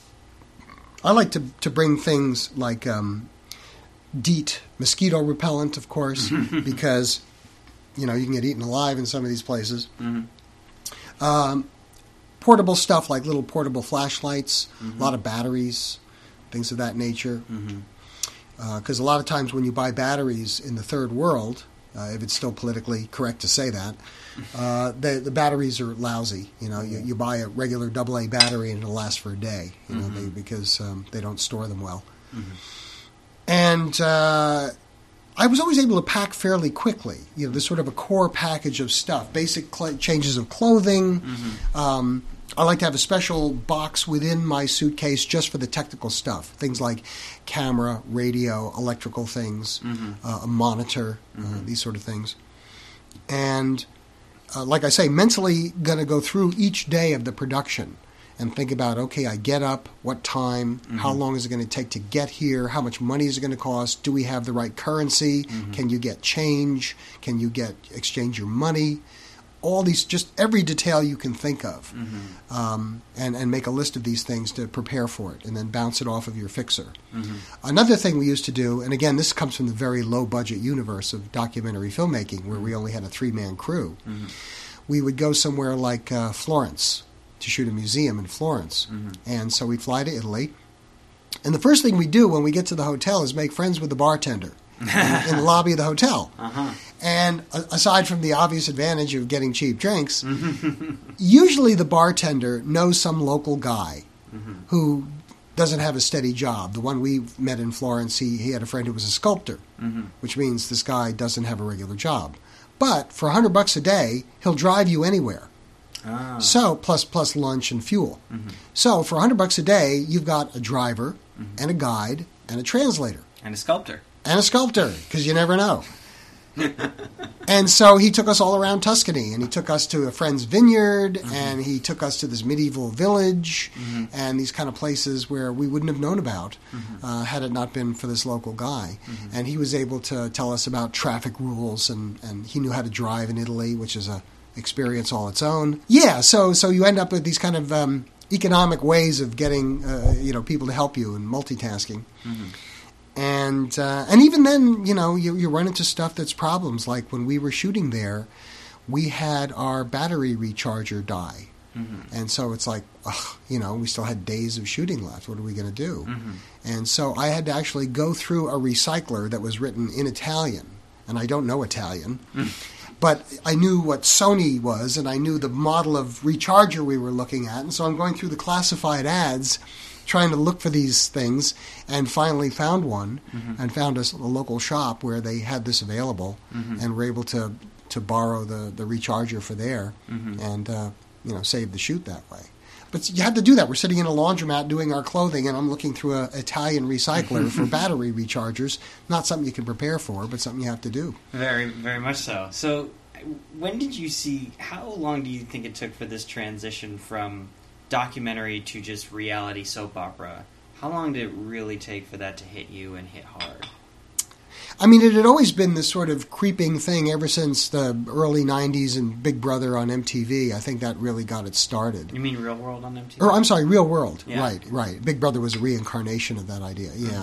I like to to bring things like um, DEET, mosquito repellent, of course, because, you know, you can get eaten alive in some of these places. Mm-hmm. Um, portable stuff like little portable flashlights, mm-hmm. a lot of batteries, things of that nature. Because mm-hmm. uh, a lot of times when you buy batteries in the third world, uh, if it's still politically correct to say that, uh, the, the batteries are lousy. You know, you, you buy a regular double A battery and it'll last for a day. You know, mm-hmm. they, because um, they don't store them well. Mm-hmm. And uh, I was always able to pack fairly quickly. You know, there's sort of a core package of stuff, basic cl- changes of clothing. Mm-hmm. Um, I like to have a special box within my suitcase just for the technical stuff, things like camera, radio, electrical things, mm-hmm. uh, a monitor, mm-hmm. uh, these sort of things. And uh, like I say, mentally going to go through each day of the production and think about, okay, I get up, what time, mm-hmm. how long is it going to take to get here, how much money is it going to cost, do we have the right currency, mm-hmm. can you get change, can you get exchange your money, all these, just every detail you can think of, mm-hmm. um, and, and make a list of these things to prepare for it, and then bounce it off of your fixer. Mm-hmm. Another thing we used to do, and again, this comes from the very low-budget universe of documentary filmmaking, where we only had a three-man crew. Mm-hmm. We would go somewhere like uh, Florence to shoot a museum in Florence. Mm-hmm. And so we'd fly to Italy. And the first thing we do when we get to the hotel is make friends with the bartender in, in the lobby of the hotel. Uh-huh. And aside from the obvious advantage of getting cheap drinks, usually the bartender knows some local guy mm-hmm. who doesn't have a steady job. The one we met in Florence, he, he had a friend who was a sculptor, mm-hmm. which means this guy doesn't have a regular job. But for a hundred bucks a day, he'll drive you anywhere. Ah. So, plus plus lunch and fuel. Mm-hmm. So, for a hundred bucks a day, you've got a driver mm-hmm. and a guide and a translator. And a sculptor. And a sculptor, because you never know. And so he took us all around Tuscany, and he took us to a friend's vineyard, mm-hmm. and he took us to this medieval village, mm-hmm. and these kind of places where we wouldn't have known about mm-hmm. uh, had it not been for this local guy. Mm-hmm. And he was able to tell us about traffic rules, and, and he knew how to drive in Italy, which is a experience all its own. Yeah, so so you end up with these kind of um, economic ways of getting uh, you know people to help you and multitasking. Mm-hmm. And uh, and even then, you know, you, you run into stuff that's problems. Like when we were shooting there, we had our battery recharger die. Mm-hmm. And so it's like, ugh, you know, we still had days of shooting left. What are we going to do? Mm-hmm. And so I had to actually go through a recycler that was written in Italian. And I don't know Italian. Mm-hmm. But I knew what Sony was, and I knew the model of recharger we were looking at. And so I'm going through the classified ads trying to look for these things, and finally found one, Mm-hmm. and found a, s- a local shop where they had this available, Mm-hmm. and were able to to borrow the the recharger for there, Mm-hmm. and uh, you know save the shoot that way. But you had to do that. We're sitting in a laundromat doing our clothing, and I'm looking through a Italian recycler for battery rechargers. Not something you can prepare for, but something you have to do. Very, very much so. So, when did you see? How long do you think it took for this transition from documentary to just reality soap opera? How long did it really take for that to hit you and hit hard? I mean, it had always been this sort of creeping thing ever since the early nineties and Big Brother on M T V. I think that really got it started. You mean Real World on M T V? Or, I'm sorry, Real World. Yeah. Right, right. Big Brother was a reincarnation of that idea, yeah.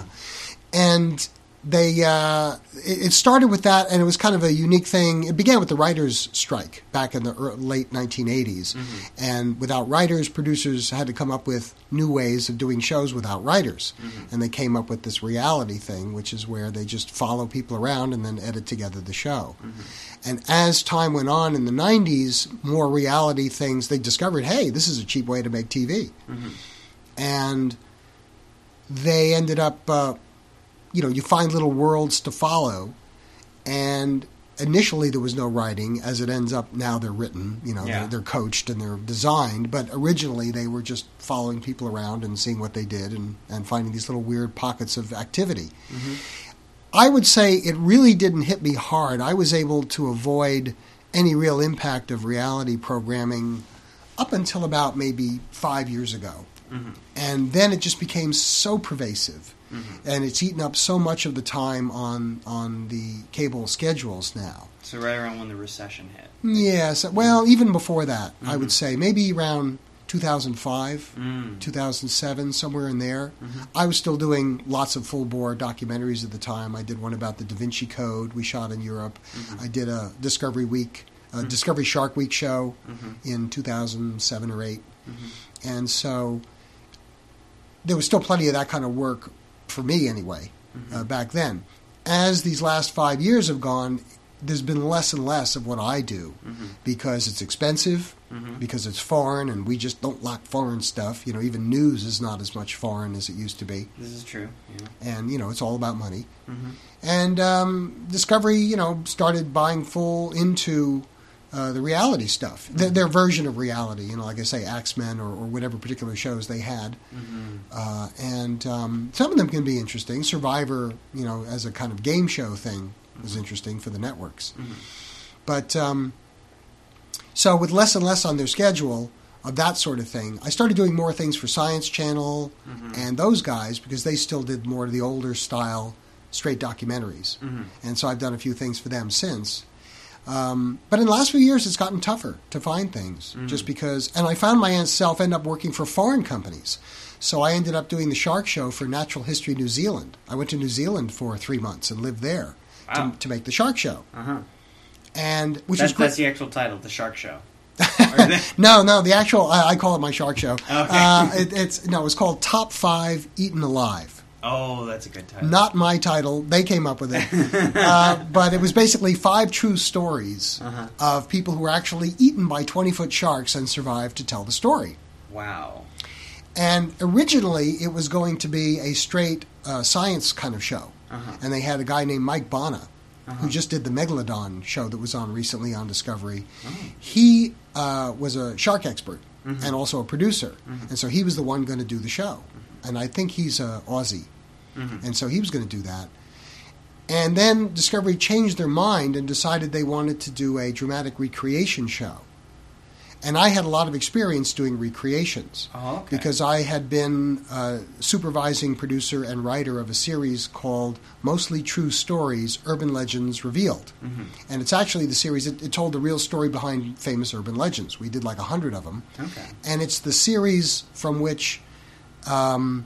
And they, uh, it, it started with that, and it was kind of a unique thing. It began with the writers' strike back in the ear late nineteen eighties. Mm-hmm. And without writers, producers had to come up with new ways of doing shows without writers. Mm-hmm. And they came up with this reality thing, which is where they just follow people around and then edit together the show. Mm-hmm. And as time went on in the nineties, more reality things, they discovered, hey, this is a cheap way to make T V. Mm-hmm. And they ended up, uh, you know, you find little worlds to follow. And initially there was no writing. As it ends up now, they're written. You know, Yeah. they're, they're coached and they're designed. But originally they were just following people around and seeing what they did and, and finding these little weird pockets of activity. Mm-hmm. I would say it really didn't hit me hard. I was able to avoid any real impact of reality programming up until about maybe five years ago. Mm-hmm. And then it just became so pervasive. Mm-hmm. And it's eaten up so much of the time on on the cable schedules now. So right around when the recession hit. Yes. Well, even before that, I Mhm. would say. Maybe around two thousand five, Mm. two thousand seven, somewhere in there. Mhm. I was still doing lots of full-bore documentaries at the time. I did one about the Da Vinci Code we shot in Europe. Mhm. I did a Discovery Week, a Mhm. Discovery Shark Week show Mhm. in two thousand seven or eight. Mhm. And so there was still plenty of that kind of work for me anyway, Mhm. uh, back then. As these last five years have gone, there's been less and less of what I do Mhm. because it's expensive, Mhm. because it's foreign, and we just don't like foreign stuff. You know, even news is not as much foreign as it used to be. This is true. Yeah. And, you know, it's all about money. Mm-hmm. And um, Discovery, you know, started buying full into uh, the reality stuff, their, their version of reality, you know, like I say, Axemen or, or whatever particular shows they had. Mm-hmm. Uh, and um, some of them can be interesting. Survivor, you know, as a kind of game show thing was interesting for the networks. Mm-hmm. But um, so with less and less on their schedule of that sort of thing, I started doing more things for Science Channel Mm-hmm. and those guys because they still did more of the older style straight documentaries. Mm-hmm. And so I've done a few things for them since. Um, but in the last few years, it's gotten tougher to find things Mhm. just because, and I found myself end up working for foreign companies. So I ended up doing the Shark Show for Natural History New Zealand. I went to New Zealand for three months and lived there Wow. to, to make the Shark Show. Uh-huh. And which That's, was great. that's the actual title, The Shark Show. Or the- No, no, the actual, I, I call it my Shark Show. Okay. Uh, it, it's, no, it's called Top Five Eaten Alive. Oh, that's a good title. Not my title. They came up with it. uh, but it was basically five true stories Uh-huh. of people who were actually eaten by twenty-foot sharks and survived to tell the story. Wow. And originally, it was going to be a straight uh, science kind of show. Uh-huh. And they had a guy named Mike Bonna, Uh-huh. who just did the Megalodon show that was on recently on Discovery. Oh. He uh, was a shark expert Mhm. and also a producer. Mhm. And so he was the one going to do the show. And I think he's a Aussie. Mhm. And so he was going to do that. And then Discovery changed their mind and decided they wanted to do a dramatic recreation show. And I had a lot of experience doing recreations Oh, okay. because I had been a supervising producer and writer of a series called Mostly True Stories, Urban Legends Revealed. Mhm. And it's actually the series, it, it told the real story behind famous urban legends. We did like a hundred of them. Okay. And it's the series from which um,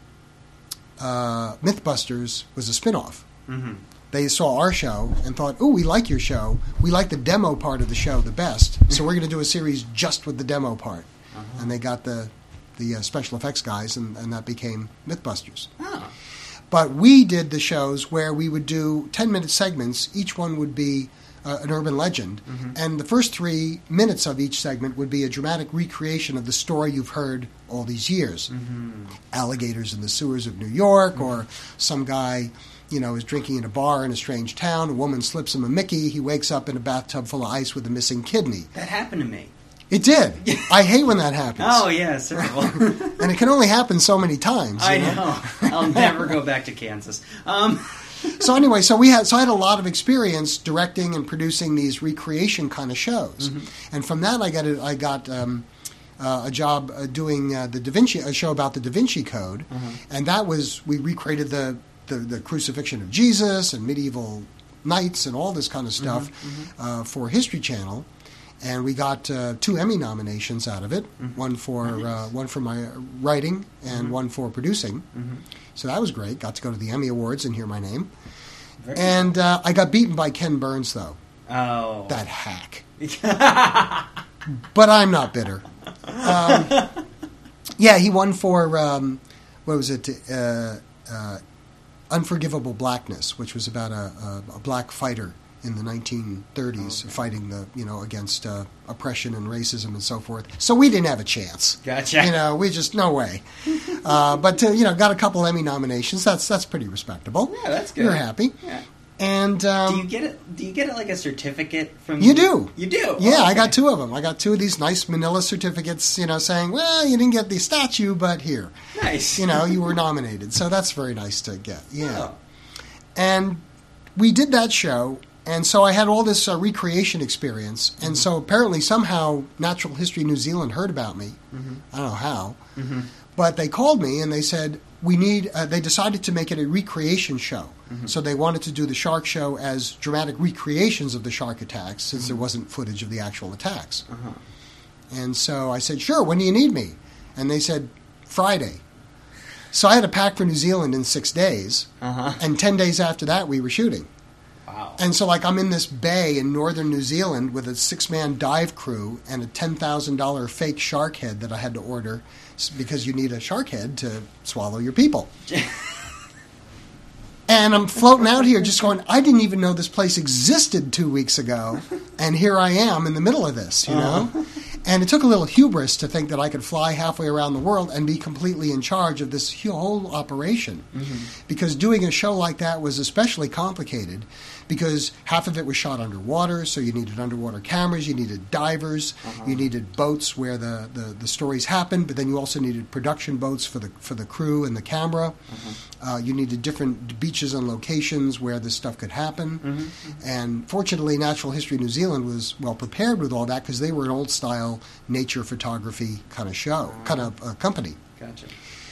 uh, Mythbusters was a spin-off. Mm-hmm. They saw our show and thought, "Oh, we like your show. We like the demo part of the show the best. So we're going to do a series just with the demo part." Uh-huh. And they got the the uh, special effects guys, and, and that became Mythbusters. Oh. But we did the shows where we would do ten-minute segments. Each one would be uh, an urban legend. Mm-hmm. And the first three minutes of each segment would be a dramatic recreation of the story you've heard all these years. Mm-hmm. Alligators in the sewers of New York, mm-hmm. or some guy, you know, is drinking in a bar in a strange town. A woman slips him a Mickey. He wakes up in a bathtub full of ice with a missing kidney. That happened to me. It did. I hate when that happens. Oh, yeah, terrible. And it can only happen so many times. I you know? know. I'll never go back to Kansas. Um. So anyway, so we had so I had a lot of experience directing and producing these recreation kind of shows, mm-hmm. and from that I got a, I got um, uh, a job uh, doing uh, the Da Vinci a show about the Da Vinci Code, mm-hmm. and that was we recreated the, the the crucifixion of Jesus and medieval knights and all this kind of stuff mm-hmm. uh, for History Channel. And we got uh, two Emmy nominations out of it, mm-hmm. one for nice. uh, one for my writing and mm-hmm. one for producing. Mm-hmm. So that was great. Got to go to the Emmy Awards and hear my name. Very and uh, I got beaten by Ken Burns, though. Oh. That hack. But I'm not bitter. Um, yeah, he won for, um, what was it, uh, uh, Unforgivable Blackness, which was about a, a, a black fighter in the nineteen thirties, okay. fighting the you know against uh, oppression and racism and so forth. So we didn't have a chance. Gotcha. You know, we just no way. uh, but uh, you know, got a couple Emmy nominations. That's that's pretty respectable. Yeah, that's good. You're happy. Yeah. And um, do you get it? Do you get it like a certificate from? You do. You do. Yeah, oh, okay. I got two of them. I got two of these nice Manila certificates. You know, saying, well, you didn't get the statue, but here. Nice. You know, you were nominated. So that's very nice to get. Yeah. Oh. And we did that show. And so I had all this uh, recreation experience. And mm-hmm. so apparently somehow Natural History New Zealand heard about me. Mm-hmm. I don't know how. Mm-hmm. But they called me and they said, we need, uh, they decided to make it a recreation show. Mm-hmm. So they wanted to do the shark show as dramatic recreations of the shark attacks, since mm-hmm. there wasn't footage of the actual attacks. Uh-huh. And so I said, sure, when do you need me? And they said, Friday. So I had to pack for New Zealand in six days. Uh-huh. And ten days after that, we were shooting. Wow. And so, like, I'm in this bay in northern New Zealand with a six-man dive crew and a ten thousand dollars fake shark head that I had to order because you need a shark head to swallow your people. And I'm floating out here just going, I didn't even know this place existed two weeks ago, and here I am in the middle of this, you know? Uh-huh. And it took a little hubris to think that I could fly halfway around the world and be completely in charge of this whole operation. Mm-hmm. Because doing a show like that was especially complicated because half of it was shot underwater, so you needed underwater cameras, you needed divers, uh-huh. you needed boats where the, the, the stories happened, but then you also needed production boats for the for the crew and the camera. Uh-huh. Uh, you needed different beaches and locations where this stuff could happen. Mm-hmm. And fortunately, Natural History New Zealand was well prepared with all that because they were an old-style nature photography kind of show, uh-huh. kind of uh, company. Gotcha.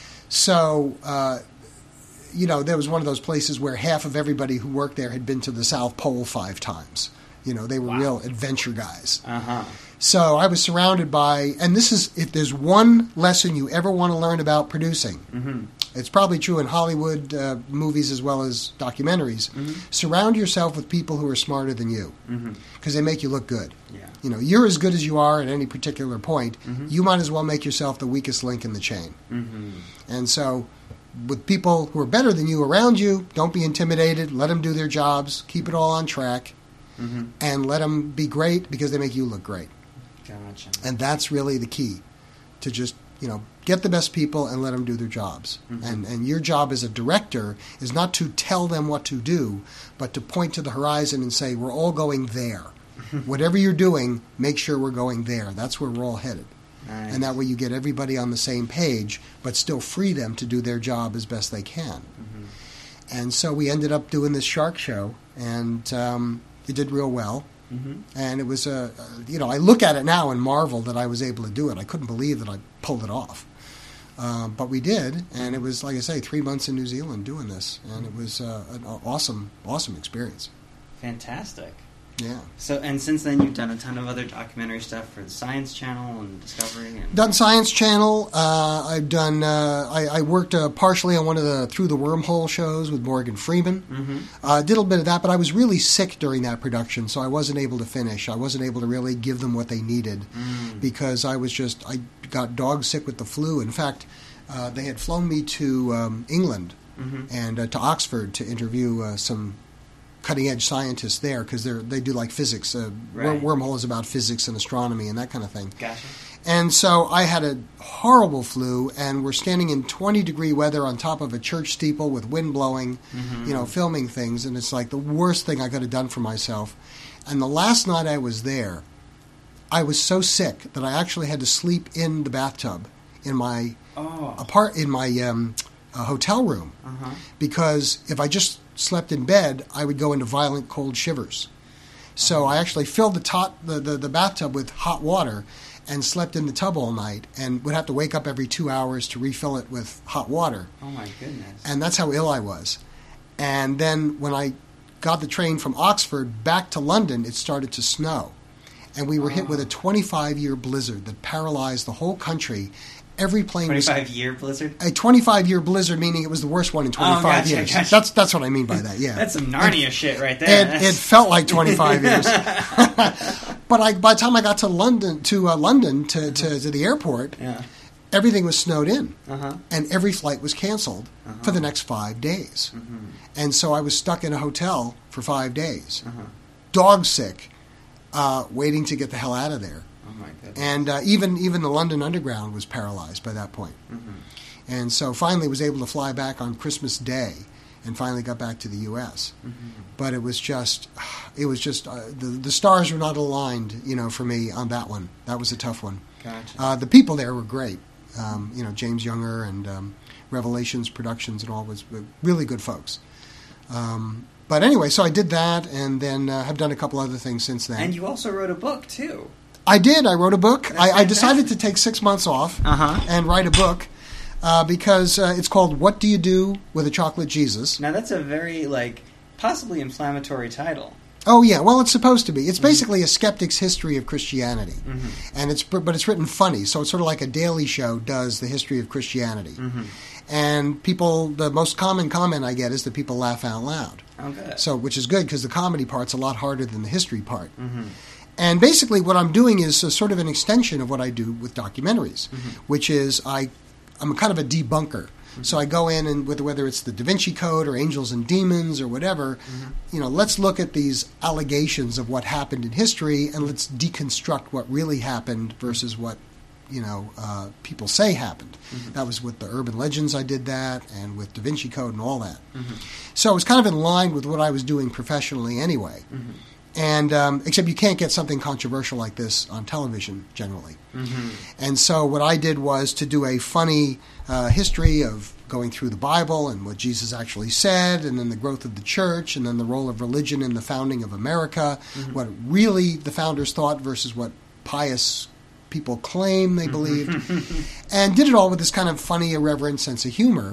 So... Uh, you know, there was one of those places where half of everybody who worked there had been to the South Pole five times. You know, they were wow. real adventure guys. Uh-huh. So I was surrounded by, and this is, if there's one lesson you ever want to learn about producing, mm-hmm. it's probably true in Hollywood uh, movies as well as documentaries, mm-hmm. surround yourself with people who are smarter than you because mm-hmm. they make you look good. Yeah. You know, you're as good as you are at any particular point. Mm-hmm. You might as well make yourself the weakest link in the chain. Mm-hmm. And so... with people who are better than you around you, don't be intimidated. Let them do their jobs. Keep it all on track. Mm-hmm. And let them be great because they make you look great. Gotcha. And that's really the key, to just, you know, get the best people and let them do their jobs. Mm-hmm. And, and your job as a director is not to tell them what to do, but to point to the horizon and say, we're all going there. Whatever you're doing, make sure we're going there. That's where we're all headed. Nice. And that way you get everybody on the same page, but still free them to do their job as best they can. Mm-hmm. And so we ended up doing this shark show, and um, it did real well. Mm-hmm. And it was, a, uh, you know, I look at it now and marvel that I was able to do it. I couldn't believe that I pulled it off. Uh, but we did, and it was, like I say, three months in New Zealand doing this. And it was uh, an awesome, awesome experience. Fantastic. Yeah. So, and since then, you've done a ton of other documentary stuff for the Science Channel and Discovery. And done Science Channel. Uh, I've done. Uh, I, I worked uh, partially on one of the Through the Wormhole shows with Morgan Freeman. Mm-hmm. Uh, did a little bit of that, but I was really sick during that production, so I wasn't able to finish. I wasn't able to really give them what they needed mm. because I was just. I got dog sick with the flu. In fact, uh, they had flown me to um, England mm-hmm. and uh, to Oxford to interview uh, some cutting edge scientists there because they they do like physics. Uh, Right. Wormhole is about physics and astronomy and that kind of thing. Gotcha. And so I had a horrible flu, and we're standing in twenty degree weather on top of a church steeple with wind blowing, Mm-hmm. you know, filming things, and it's like the worst thing I could have done for myself. And the last night I was there, I was so sick that I actually had to sleep in the bathtub in my Oh. apart in my um, uh, hotel room Uh-huh. because if I just slept in bed, I would go into violent cold shivers. So I actually filled the, tot, the, the, the bathtub with hot water and slept in the tub all night and would have to wake up every two hours to refill it with hot water. Oh my goodness. And that's how ill I was. And then when I got the train from Oxford back to London, it started to snow. And we were hit with a twenty-five year blizzard that paralyzed the whole country. Every plane was twenty-five year blizzard? a twenty-five year blizzard, meaning it was the worst one in twenty-five Oh, gotcha, years. gotcha. That's that's what I mean by that. Yeah, That's some Narnia shit right there. it, it That's- felt like twenty-five years. But I, by the time I got to London, to uh, London to, to, to the airport, Yeah. everything was snowed in, Uh-huh. and every flight was canceled for the next five days. Mm-hmm. And so I was stuck in a hotel for five days, Uh-huh. dog sick, uh, waiting to get the hell out of there. Oh my goodness. And uh, even even the London Underground was paralyzed by that point. Mm-hmm. And so finally was able to fly back on Christmas Day and finally got back to the U S Mm-hmm. But it was just, it was just, uh, the, the stars were not aligned, you know, for me on that one. That was a tough one. Gotcha. Uh, the people there were great. Um, you know, James Younger and um, Revelations Productions and all was were really good folks. Um, but anyway, so I did that and then uh, have done a couple other things since then. And you also wrote a book, too. I did. I wrote a book. That's I, I decided fantastic. to take six months off Uh-huh. and write a book uh, because uh, it's called "What Do You Do with a Chocolate Jesus?" Now, that's a very, like, possibly inflammatory title. Oh yeah, well it's supposed to be. It's basically a skeptic's history of Christianity, Mm-hmm. and it's but it's written funny, so it's sort of like a Daily Show does the history of Christianity. Mm-hmm. And people, the most common comment I get is that people laugh out loud. Oh, good. So, which is good because the comedy part's a lot harder than the history part. Mm-hmm. And basically, what I'm doing is a sort of an extension of what I do with documentaries, Mm-hmm. which is I, I'm kind of a debunker. Mm-hmm. So I go in and with whether it's the Da Vinci Code or Angels and Demons or whatever, Mm-hmm. you know, let's look at these allegations of what happened in history and let's deconstruct what really happened versus what, you know, uh, people say happened. Mm-hmm. That was with the urban legends. I did that, and with Da Vinci Code and all that. Mm-hmm. So it was kind of in line with what I was doing professionally anyway. Mm-hmm. And um, except you can't get something controversial like this on television generally. Mm-hmm. And so what I did was to do a funny uh, history of going through the Bible and what Jesus actually said, and then the growth of the church, and then the role of religion in the founding of America, Mm-hmm. what really the founders thought versus what pious people claim they believed, and did it all with this kind of funny, irreverent sense of humor.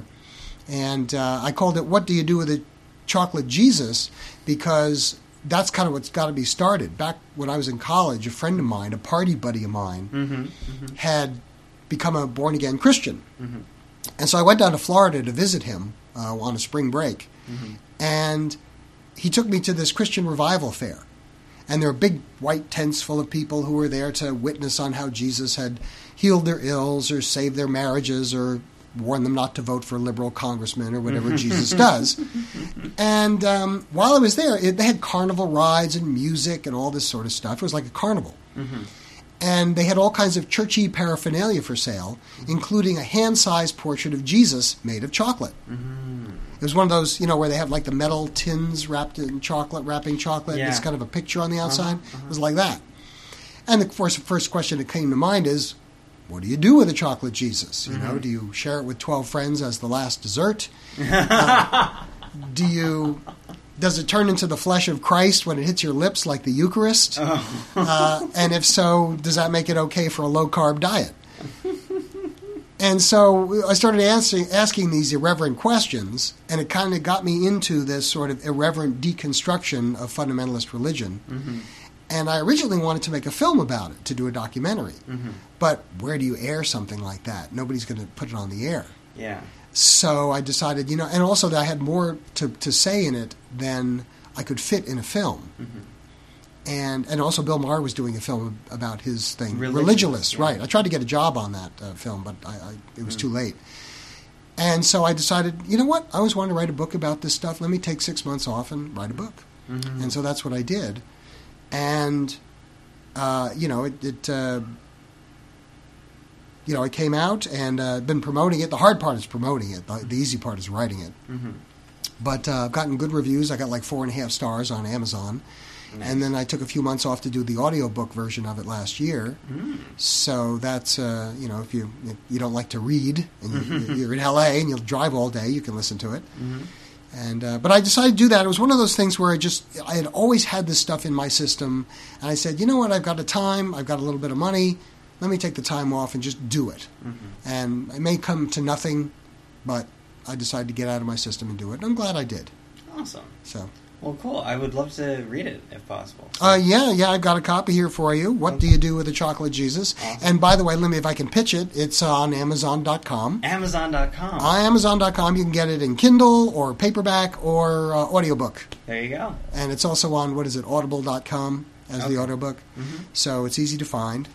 And uh, I called it "What Do You Do with a Chocolate Jesus?" because that's kind of what's got to be started. Back when I was in college, a friend of mine, a party buddy of mine, Mm-hmm. Mm-hmm. had become a born-again Christian. Mm-hmm. And so I went down to Florida to visit him uh, on a spring break. Mm-hmm. And he took me to this Christian revival fair. And there were big white tents full of people who were there to witness on how Jesus had healed their ills or saved their marriages or warned them not to vote for a liberal congressman or whatever Jesus does. And um, while I was there, it, they had carnival rides and music and all this sort of stuff. It was like a carnival. Mm-hmm. And they had all kinds of churchy paraphernalia for sale, including a hand-sized portrait of Jesus made of chocolate. Mm-hmm. It was one of those, you know, where they have like the metal tins wrapped in chocolate, wrapping chocolate. Yeah. It's kind of a picture on the outside. Uh-huh, uh-huh. It was like that. And the first, first question that came to mind is, what do you do with a chocolate Jesus? You Mm-hmm. know, do you share it with twelve friends as the last dessert? uh, do you... Does it turn into the flesh of Christ when it hits your lips like the Eucharist? Oh. uh, and if so, does that make it okay for a low-carb diet? And so I started answering, asking these irreverent questions, and it kind of got me into this sort of irreverent deconstruction of fundamentalist religion. Mm-hmm. And I originally wanted to make a film about it, to do a documentary. Mm-hmm. But where do you air something like that? Nobody's going to put it on the air. Yeah. So I decided, you know, and also that I had more to, to say in it than I could fit in a film. Mm-hmm. And and also Bill Maher was doing a film about his thing, Religious, Religulous, yeah. right. I tried to get a job on that uh, film, but I, I, it was Mm. too late. And so I decided, you know what, I always wanted to write a book about this stuff. Let me take six months off and write a book. Mm-hmm. And so that's what I did. And, uh, you know, it, it uh, you know, it came out and uh, been promoting it. The hard part is promoting it. The, the easy part is writing it. Mm-hmm. But uh, I've gotten good reviews. I got like four and a half stars on Amazon. Nice. And then I took a few months off to do the audiobook version of it last year. Mm. So that's, uh, you know, if you if you don't like to read and you, you're in L A and you'll drive all day, you can listen to it. Mm-hmm. And uh, but I decided to do that. It was one of those things where I just, I had always had this stuff in my system. And I said, you know what, I've got the time, I've got a little bit of money, let me take the time off and just do it. Mm-hmm. And it may come to nothing, but I decided to get out of my system and do it. And I'm glad I did. Awesome. So... Well, cool. I would love to read it if possible. So. Uh, yeah, yeah, I've got a copy here for you. What okay. Do You Do with a Chocolate Jesus? Awesome. And by the way, let me, if I can pitch it, it's on Amazon dot com. Amazon dot com. On Amazon dot com. You can get it in Kindle or paperback or uh, audiobook. There you go. And it's also on, what is it, audible dot com as okay. the audiobook. Mm-hmm. So it's easy to find.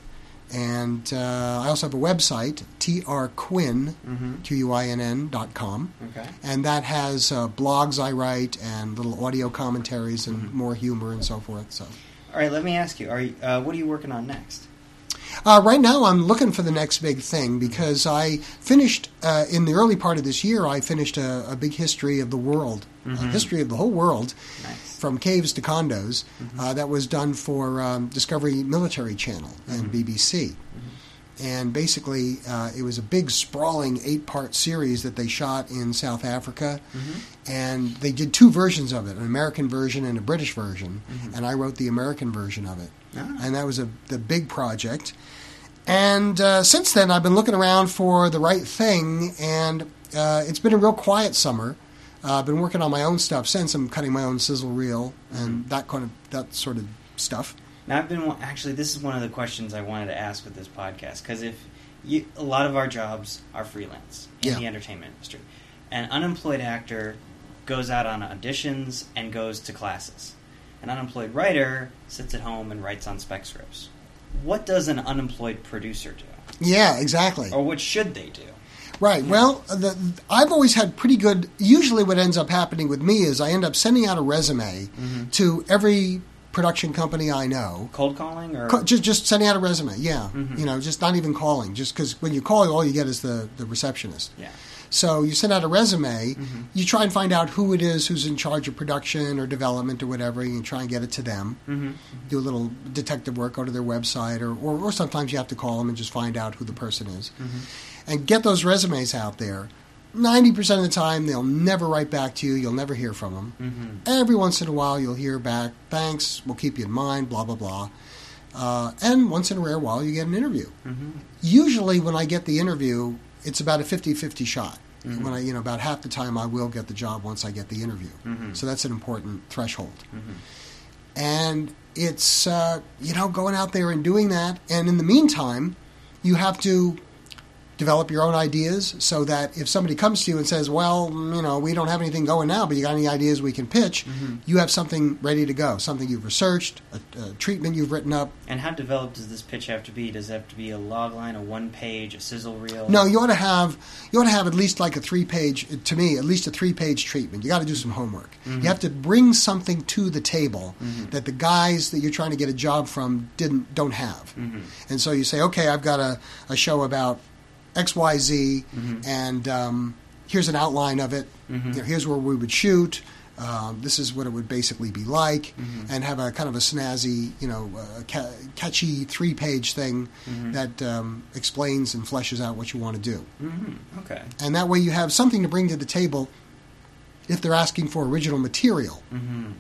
And uh, I also have a website, T R Quinn, mm-hmm. Q U I N N dot com. Okay. And that has uh, blogs I write and little audio commentaries and mm-hmm. more humor and so forth. So, all right, let me ask you, are you uh, what are you working on next? Uh, right now I'm looking for the next big thing because I finished, uh, in the early part of this year, I finished a, a big history of the world, mm-hmm. a history of the whole world. Nice. From caves to condos, mm-hmm. uh, that was done for um, Discovery Military Channel and mm-hmm. B B C. Mm-hmm. And basically, uh, it was a big, sprawling eight-part series that they shot in South Africa. Mm-hmm. And they did two versions of it, an American version and a British version. Mm-hmm. And I wrote the American version of it. Oh. And that was a the big project. And uh, since then, I've been looking around for the right thing, and uh, it's been a real quiet summer. Uh, I've been working on my own stuff since. I'm cutting my own sizzle reel and mm-hmm. that kind of that sort of stuff. Now, I've been actually. This is one of the questions I wanted to ask with this podcast because if you, a lot of our jobs are freelance in yeah. the entertainment industry, an unemployed actor goes out on auditions and goes to classes. An unemployed writer sits at home and writes on spec scripts. What does an unemployed producer do? Yeah, exactly. Or what should they do? Right. Well, the, I've always had pretty good... Usually what ends up happening with me is I end up sending out a resume mm-hmm. to every production company I know. Cold calling? or Co- just, just sending out a resume, yeah. Mm-hmm. You know, just not even calling. Just because when you call, all you get is the, the receptionist. Yeah. So you send out a resume, mm-hmm. you try and find out who it is who's in charge of production or development or whatever, and you try and get it to them. Mm-hmm. Do a little detective work, go to their website, or, or, or sometimes you have to call them and just find out who the person is. Mm-hmm. And get those resumes out there. ninety percent of the time, they'll never write back to you. You'll never hear from them. Mm-hmm. Every once in a while, you'll hear back, thanks, we'll keep you in mind, blah, blah, blah. Uh, and once in a rare while, you get an interview. Mm-hmm. Usually when I get the interview, it's about a fifty-fifty shot. Mm-hmm. When I, you know, about half the time I will get the job once I get the interview. Mm-hmm. So that's an important threshold. Mm-hmm. And it's, uh, you know, going out there and doing that. And in the meantime, you have to develop your own ideas so that if somebody comes to you and says, well, you know, we don't have anything going now, but you got any ideas we can pitch, mm-hmm. you have something ready to go, something you've researched, a, a treatment you've written up. And how developed does this pitch have to be? Does it have to be a log line, a one page, a sizzle reel? No, you ought to have you ought to have at least like a three page, to me, at least a three page treatment. You got to do some homework. Mm-hmm. You have to bring something to the table mm-hmm. that the guys that you're trying to get a job from didn't don't have. Mm-hmm. And so you say, okay, I've got a, a show about X Y Z, mm-hmm. and um, here's an outline of it. Mm-hmm. You know, here's where we would shoot. Um, this is what it would basically be like, mm-hmm. and have a kind of a snazzy, you know, uh, ca- catchy three-page thing mm-hmm. that um, explains and fleshes out what you want to do. Mm-hmm. Okay. And that way you have something to bring to the table if they're asking for original material. Mm-hmm.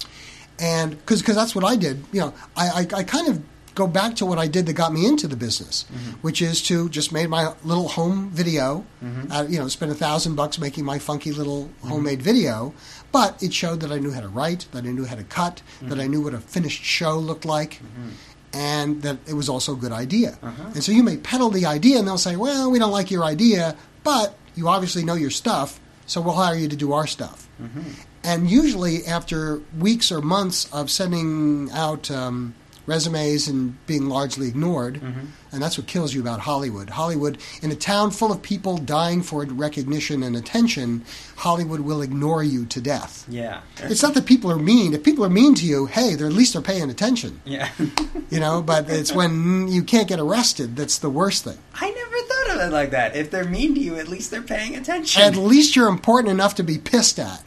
And because that's what I did. You know, I, I, I kind of go back to what I did that got me into the business, mm-hmm. which is to just made my little home video, mm-hmm. uh, you know, spent a thousand bucks making my funky little mm-hmm. homemade video, but it showed that I knew how to write, that I knew how to cut, mm-hmm. that I knew what a finished show looked like, mm-hmm. and that it was also a good idea. Uh-huh. And so you may peddle the idea, and they'll say, well, we don't like your idea, but you obviously know your stuff, so we'll hire you to do our stuff. Mm-hmm. And usually after weeks or months of sending out Um, resumes and being largely ignored. Mm-hmm. And that's what kills you about Hollywood. Hollywood, in a town full of people dying for recognition and attention, Hollywood will ignore you to death. Yeah. It's not that people are mean. If people are mean to you, hey, they're at least they're paying attention. Yeah. You know, but it's when you can't get arrested that's the worst thing. I never thought of it like that. If they're mean to you, at least they're paying attention. At least you're important enough to be pissed at.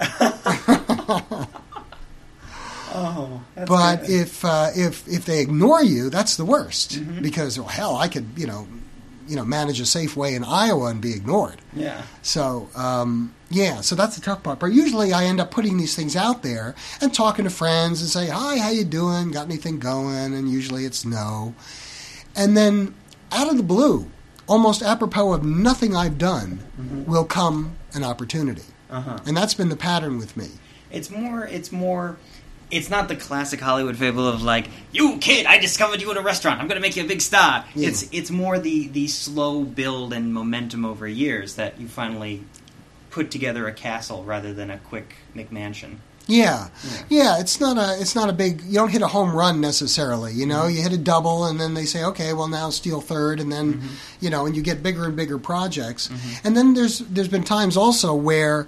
Oh, that's but good. if uh, if if they ignore you, that's the worst. Mm-hmm. Because well, hell, I could you know, you know, manage a Safeway in Iowa and be ignored. Yeah. So um, yeah, so that's the tough part. But usually, I end up putting these things out there and talking to friends and say, "Hi, how you doing? Got anything going?" And usually it's no. And then out of the blue, almost apropos of nothing I've done, mm-hmm. will come an opportunity. Uh-huh. And that's been the pattern with me. It's more. It's more. It's not the classic Hollywood fable of like, you kid, I discovered you in a restaurant. I'm going to make you a big star. Yeah. It's it's more the, the slow build and momentum over years that you finally put together a castle rather than a quick McMansion. Yeah. yeah, yeah. It's not a it's not a big. You don't hit a home run necessarily. You know, mm-hmm. you hit a double, and then they say, okay, well now steal third, and then mm-hmm. you know, and you get bigger and bigger projects. Mm-hmm. And then there's there's been times also where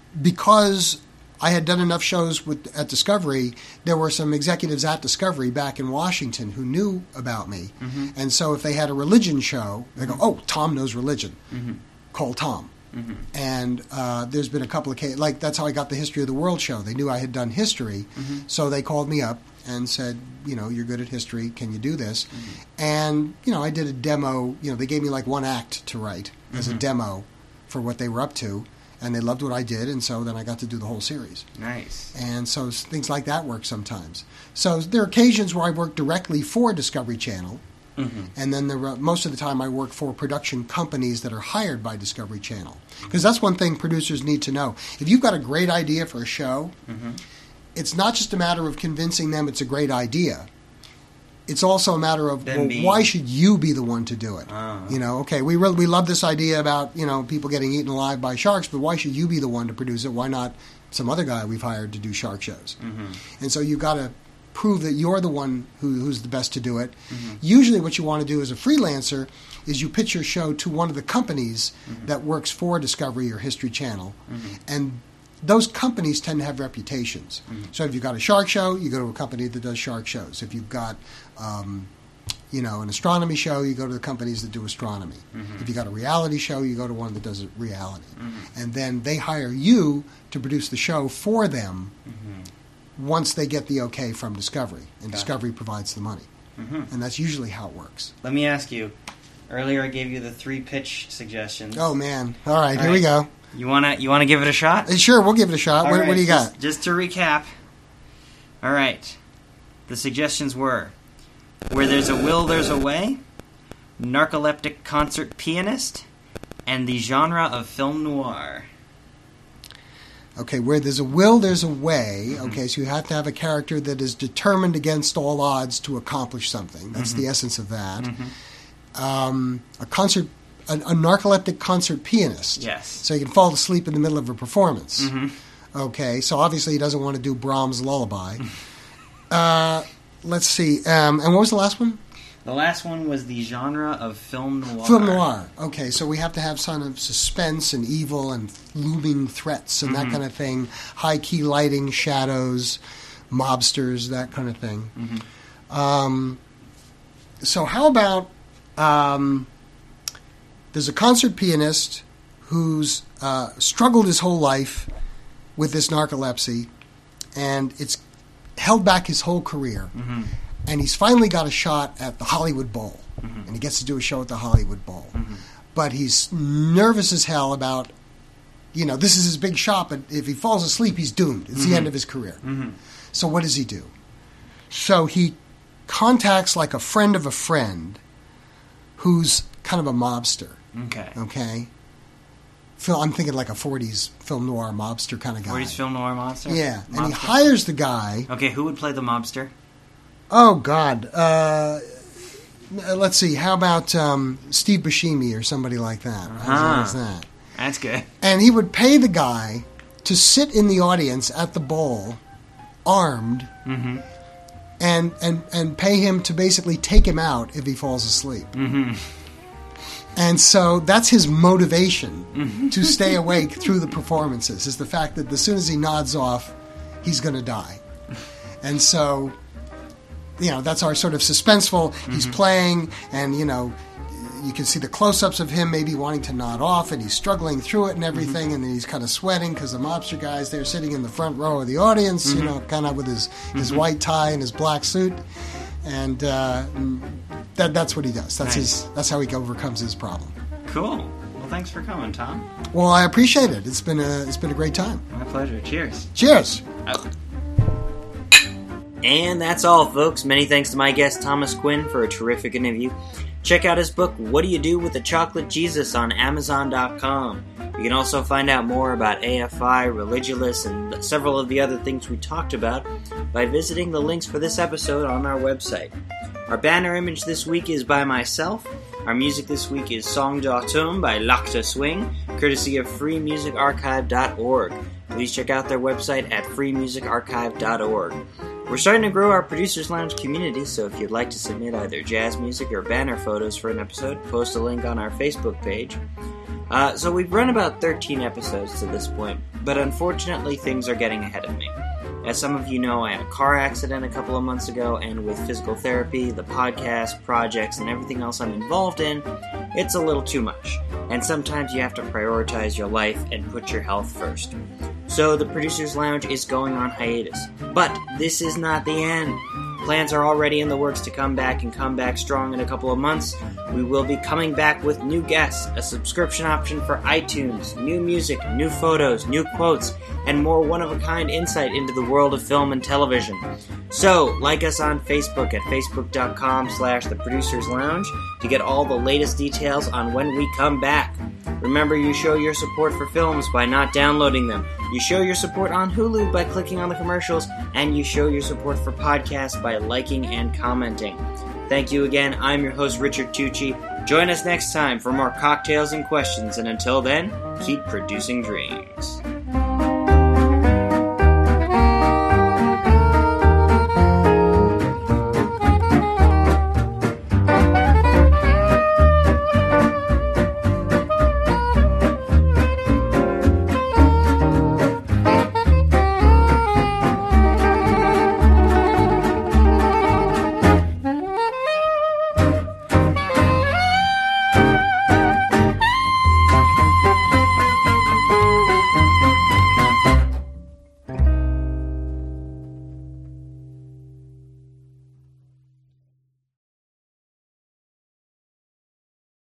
because I had done enough shows with at Discovery, there were some executives at Discovery back in Washington who knew about me. Mm-hmm. And so if they had a religion show, they go, oh, Tom knows religion. Mm-hmm. Call Tom. Mm-hmm. And uh, there's been a couple of cases, like that's how I got the History of the World show. They knew I had done history, mm-hmm. so they called me up and said, you know, you're good at history, can you do this? Mm-hmm. And, you know, I did a demo, you know, they gave me like one act to write mm-hmm. as a demo for what they were up to. And they loved what I did, and so then I got to do the whole series. Nice. And so things like that work sometimes. So there are occasions where I work directly for Discovery Channel, mm-hmm. and then there are, most of the time I work for production companies that are hired by Discovery Channel. Because that's one thing producers need to know. If you've got a great idea for a show, mm-hmm. it's not just a matter of convincing them it's a great idea. It's also a matter of, well, why should you be the one to do it? Uh, you know, okay, we really, we love this idea about, you know, people getting eaten alive by sharks, but why should you be the one to produce it? Why not some other guy we've hired to do shark shows? Mm-hmm. And so you've got to prove that you're the one who, who's the best to do it. Mm-hmm. Usually what you want to do as a freelancer is you pitch your show to one of the companies mm-hmm. that works for Discovery or History Channel, mm-hmm. and those companies tend to have reputations. Mm-hmm. So if you've got a shark show, you go to a company that does shark shows. If you've got, um, you know, an astronomy show, you go to the companies that do astronomy. Mm-hmm. If you've got a reality show, you go to one that does reality. Mm-hmm. And then they hire you to produce the show for them mm-hmm. once they get the okay from Discovery. And got Discovery it. provides the money. Mm-hmm. And that's usually how it works. Let me ask you. Earlier I gave you the three pitch suggestions. Oh, man. All right, All here right. we go. You wanna you wanna give it a shot? Sure, we'll give it a shot. What, right, what do you got? Just, just to recap. All right. The suggestions were: Where There's a Will, There's a Way, Narcoleptic Concert Pianist, and the genre of film noir. Okay, where there's a will, there's a way. Mm-hmm. Okay, so you have to have a character that is determined against all odds to accomplish something. That's mm-hmm. the essence of that. Mm-hmm. Um, a concert. A, a narcoleptic concert pianist. Yes. So he can fall asleep in the middle of a performance. Mm-hmm. Okay, so obviously he doesn't want to do Brahms' Lullaby. uh, let's see. Um, and what was the last one? The last one was the genre of film noir. Film noir. Okay, so we have to have some of suspense and evil and looming threats and mm-hmm. that kind of thing. High-key lighting, shadows, mobsters, that kind of thing. Mm-hmm. Um, so how about... Um, There's a concert pianist who's uh, struggled his whole life with this narcolepsy, and it's held back his whole career. Mm-hmm. And he's finally got a shot at the Hollywood Bowl, mm-hmm. and he gets to do a show at the Hollywood Bowl. Mm-hmm. But he's nervous as hell about, you know, this is his big shot, but if he falls asleep, he's doomed. It's mm-hmm. the end of his career. Mm-hmm. So what does he do? So he contacts like a friend of a friend who's kind of a mobster. Okay. Okay. Phil, I'm thinking like a forties film noir mobster kind of guy. forties film noir monster? Yeah. Mobster. And he hires the guy. Okay, who would play the mobster? Oh, God. Uh, let's see. How about um, Steve Buscemi or somebody like that? Uh-huh. As that. That's good. And he would pay the guy to sit in the audience at the bowl, armed, mm-hmm. and, and, and pay him to basically take him out if he falls asleep. Mm-hmm. And so that's his motivation mm-hmm. to stay awake through the performances, is the fact that as soon as he nods off, he's going to die. And so, you know, that's our sort of suspenseful, mm-hmm. he's playing, and, you know, you can see the close-ups of him maybe wanting to nod off, and he's struggling through it and everything, mm-hmm. and then he's kind of sweating because the mobster guy's there sitting in the front row of the audience, mm-hmm. you know, kind of with his, his mm-hmm. white tie and his black suit. And uh, that that's what he does. That's nice. his. That's how he overcomes his problem. Cool. Well, thanks for coming, Tom. Well, I appreciate it. It's been a it's been a great time. My pleasure. Cheers. Cheers. Oh. And that's all, folks. Many thanks to my guest, Thomas Quinn, for a terrific interview. Check out his book, What Do You Do with a Chocolate Jesus, on Amazon dot com. You can also find out more about A F I, Religulous, and several of the other things we talked about by visiting the links for this episode on our website. Our banner image this week is by myself. Our music this week is Song d'Automne by L'Octa Swing, courtesy of free music archive dot org. Please check out their website at free music archive dot org. We're starting to grow our Producers Lounge community, so if you'd like to submit either jazz music or banner photos for an episode, post a link on our Facebook page. Uh, so we've run about thirteen episodes to this point, but unfortunately things are getting ahead of me. As some of you know, I had a car accident a couple of months ago, and with physical therapy, the podcast, projects, and everything else I'm involved in, it's a little too much. And sometimes you have to prioritize your life and put your health first. So the Producers Lounge is going on hiatus. But this is not the end. Plans are already in the works to come back and come back strong in a couple of months. We will be coming back with new guests, a subscription option for iTunes, new music, new photos, new quotes, and more one-of-a-kind insight into the world of film and television. So, like us on Facebook at facebook.com slash the Producers Lounge to get all the latest details on when we come back. Remember, you show your support for films by not downloading them. You show your support on Hulu by clicking on the commercials, and you show your support for podcasts by liking and commenting. Thank you again. I'm your host, Richard Tucci. Join us next time for more cocktails and questions, and until then, keep producing dreams.